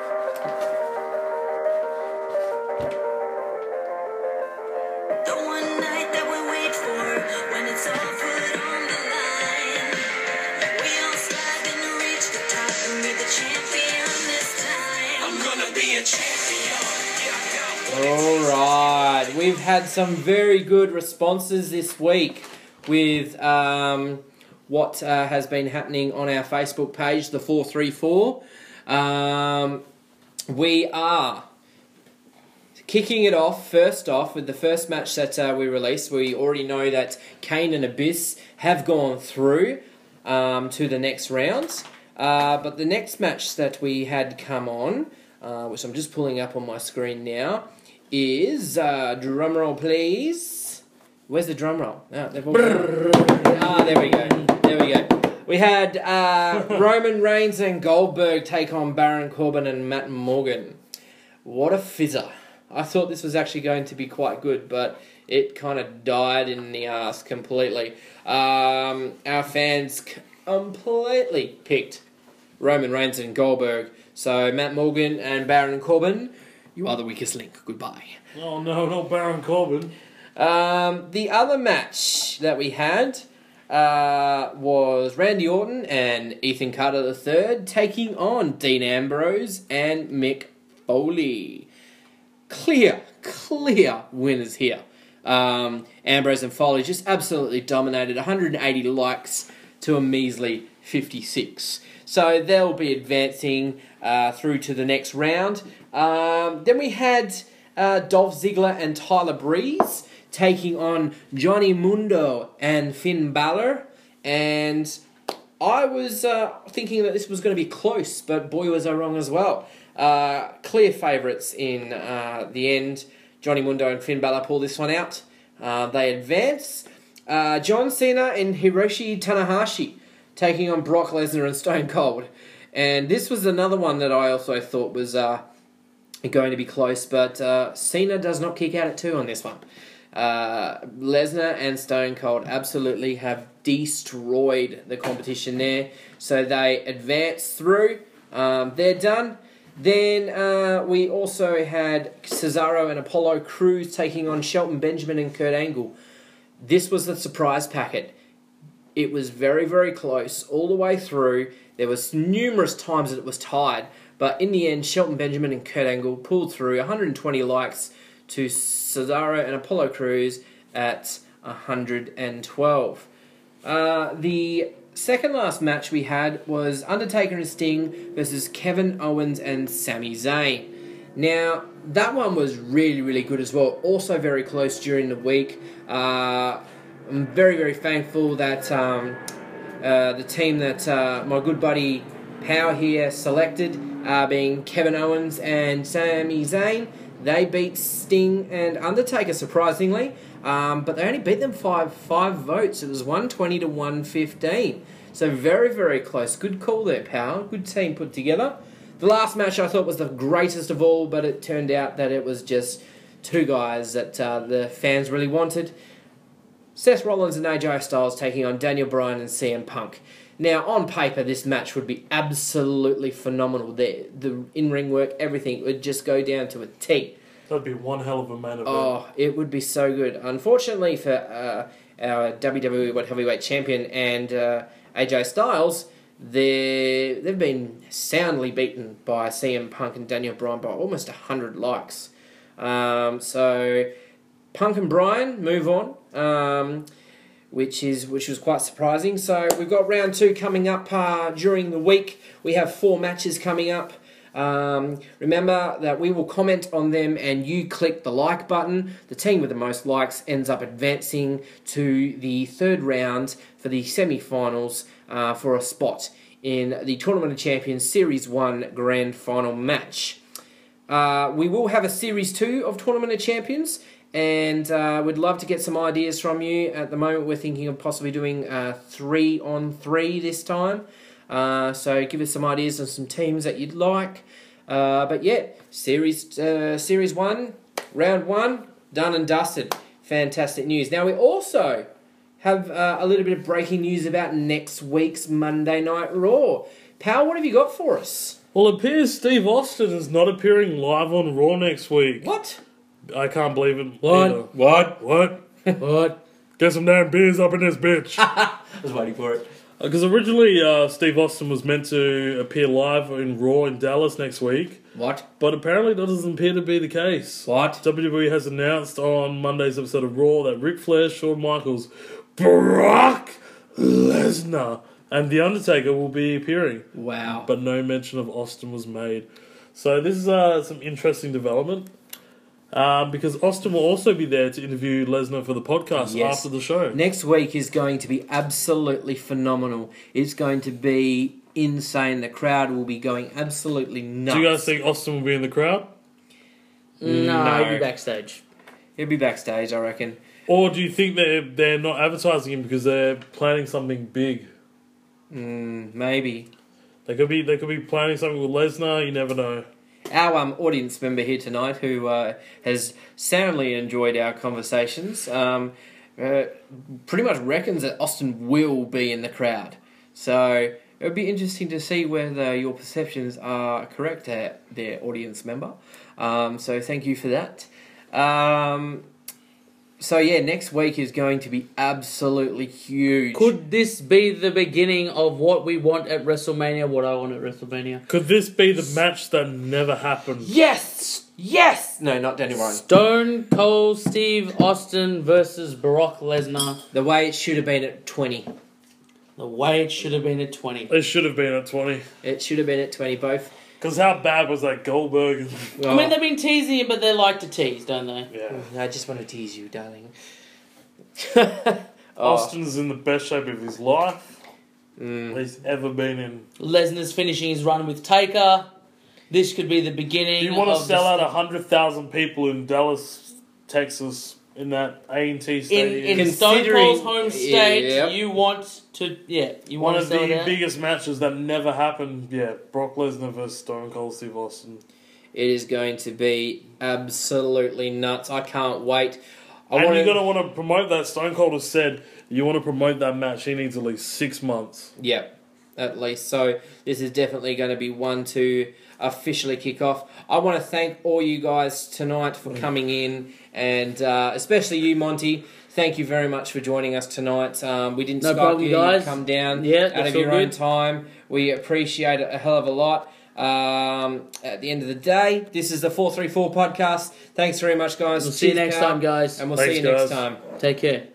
The one night that we wait for, when it's all put on the line. We all striving to reach the top and be the champion this time. I'm gonna be a champion. All right. We've had some very good responses this week with what has been happening on our Facebook page, the 434. We are kicking it off, first off, with the first match that we released. We already know that Kane and Abyss have gone through to the next round. But the next match that we had come on, which I'm just pulling up on my screen now, is, drumroll please. Where's the drumroll? Oh, they've all there we go. There we go. We had Roman Reigns and Goldberg take on Baron Corbin and Matt Morgan. What a fizzer. I thought this was actually going to be quite good, but it kind of died in the ass completely. Our fans completely picked Roman Reigns and Goldberg. So Matt Morgan and Baron Corbin, you are the weakest link. Goodbye. Oh no, not Baron Corbin. The other match that we had was Randy Orton and Ethan Carter III taking on Dean Ambrose and Mick Foley. Clear winners here. Ambrose and Foley just absolutely dominated. 180 likes to a measly 56. So they'll be advancing through to the next round. Then we had Dolph Ziggler and Tyler Breeze taking on Johnny Mundo and Finn Balor. And I was thinking that this was going to be close, but boy was I wrong as well. Clear favourites in the end. Johnny Mundo and Finn Balor pull this one out. They advance. John Cena and Hiroshi Tanahashi taking on Brock Lesnar and Stone Cold. And this was another one that I also thought was going to be close, but Cena does not kick out at 2 on this one. Lesnar and Stone Cold absolutely have destroyed the competition there. So they advance through. They're done. Then we also had Cesaro and Apollo Crews taking on Shelton Benjamin and Kurt Angle. This was the surprise packet. It was very, very close all the way through. There was numerous times that it was tied, but in the end, Shelton Benjamin and Kurt Angle pulled through. 120 likes to Cesaro and Apollo Crews at 112. The second last match we had was Undertaker and Sting versus Kevin Owens and Sami Zayn. Now, that one was really, really good as well. Also very close during the week. I'm very, very thankful that the team that my good buddy Power here selected, being Kevin Owens and Sami Zayn, they beat Sting and Undertaker, surprisingly. But they only beat them five votes. It was 120 to 115. So very, very close. Good call there, Power. Good team put together. The last match I thought was the greatest of all, but it turned out that it was just two guys that the fans really wanted. Seth Rollins and AJ Styles taking on Daniel Bryan and CM Punk. Now, on paper, this match would be absolutely phenomenal. The in-ring work, everything would just go down to a T. That'd be one hell of a main event. Oh, it would be so good. Unfortunately for our WWE World Heavyweight Champion and AJ Styles, they've been soundly beaten by CM Punk and Daniel Bryan by almost 100 likes. So Punk and Bryan move on, which was quite surprising. So we've got round 2 coming up during the week. We have 4 matches coming up. Remember that we will comment on them and you click the like button. The team with the most likes ends up advancing to the 3rd round for the semi-finals for a spot in the Tournament of Champions Series 1 Grand Final match. We will have a Series 2 of Tournament of Champions, and we'd love to get some ideas from you. At the moment, we're thinking of possibly doing 3-on-3 this time. So give us some ideas on some teams that you'd like. But yeah, Series 1, Round 1, done and dusted. Fantastic news. Now we also have a little bit of breaking news about next week's Monday Night Raw. Pal, what have you got for us? Well, it appears Steve Austin is not appearing live on Raw next week. What? I can't believe it. What? either. What? What? Get some damn beers up in this bitch. I was waiting for it. Because originally Steve Austin was meant to appear live in Raw in Dallas next week, What? but apparently that doesn't appear to be the case. What? WWE has announced on Monday's episode of Raw that Ric Flair, Shawn Michaels, Brock Lesnar, and The Undertaker will be appearing. Wow. But no mention of Austin was made. So this is some interesting development. Because Austin will also be there to interview Lesnar for the podcast Yes. after the show. Next week is going to be absolutely phenomenal. It's going to be insane. The crowd will be going absolutely nuts. Do you guys think Austin will be in the crowd? No, No. he'll be backstage. He'll be backstage, I reckon. Or do you think they're not advertising him because they're planning something big? Maybe. They could be planning something with Lesnar. You never know. Our audience member here tonight, who has soundly enjoyed our conversations, pretty much reckons that Austin will be in the crowd. So it would be interesting to see whether your perceptions are correct, there, audience member. So thank you for that. So yeah, next week is going to be absolutely huge. Could this be the beginning of what we want at WrestleMania? What I want at WrestleMania? Could this be the match that never happened? Yes! Yes! No, not Daniel Bryan. Stone Cold Steve Austin versus Brock Lesnar. The way it should have been at 20. The way it should have been at 20. It should have been at 20. It should have been at 20 both. Because how bad was that Goldberg? Oh, I mean, they've been teasing it, but they like to tease, don't they? Yeah. I just want to tease you, darling. Austin's in the best shape of his life he's ever been in. Lesnar's finishing his run with Taker. This could be the beginning. Do you want to of sell out 100,000 people in Dallas, Texas, in that A&T stadium? in Stone Considering- Cold's home state? Yep. You want to, you One want to of sell the that? biggest matches that never happened. Yeah, Brock Lesnar versus Stone Cold Steve Austin. It is going to be absolutely nuts. I can't wait. You're going to want to promote that. Stone Cold has said you want to promote that match. He needs at least 6 months. Yep, at least. So this is definitely going to be one to officially kick off. I want to thank all you guys tonight for coming in, and especially you, Monty. Thank you very much for joining us tonight. We didn't No Skype problem, you. guys. You come down Yeah, out that's of all your own good. time. We appreciate it a hell of a lot. At the end of the day, this is the 434 podcast. Thanks very much, guys. We'll see you Cheers, next pal. time, guys. And we'll Thanks, see you next guys. time. Take care.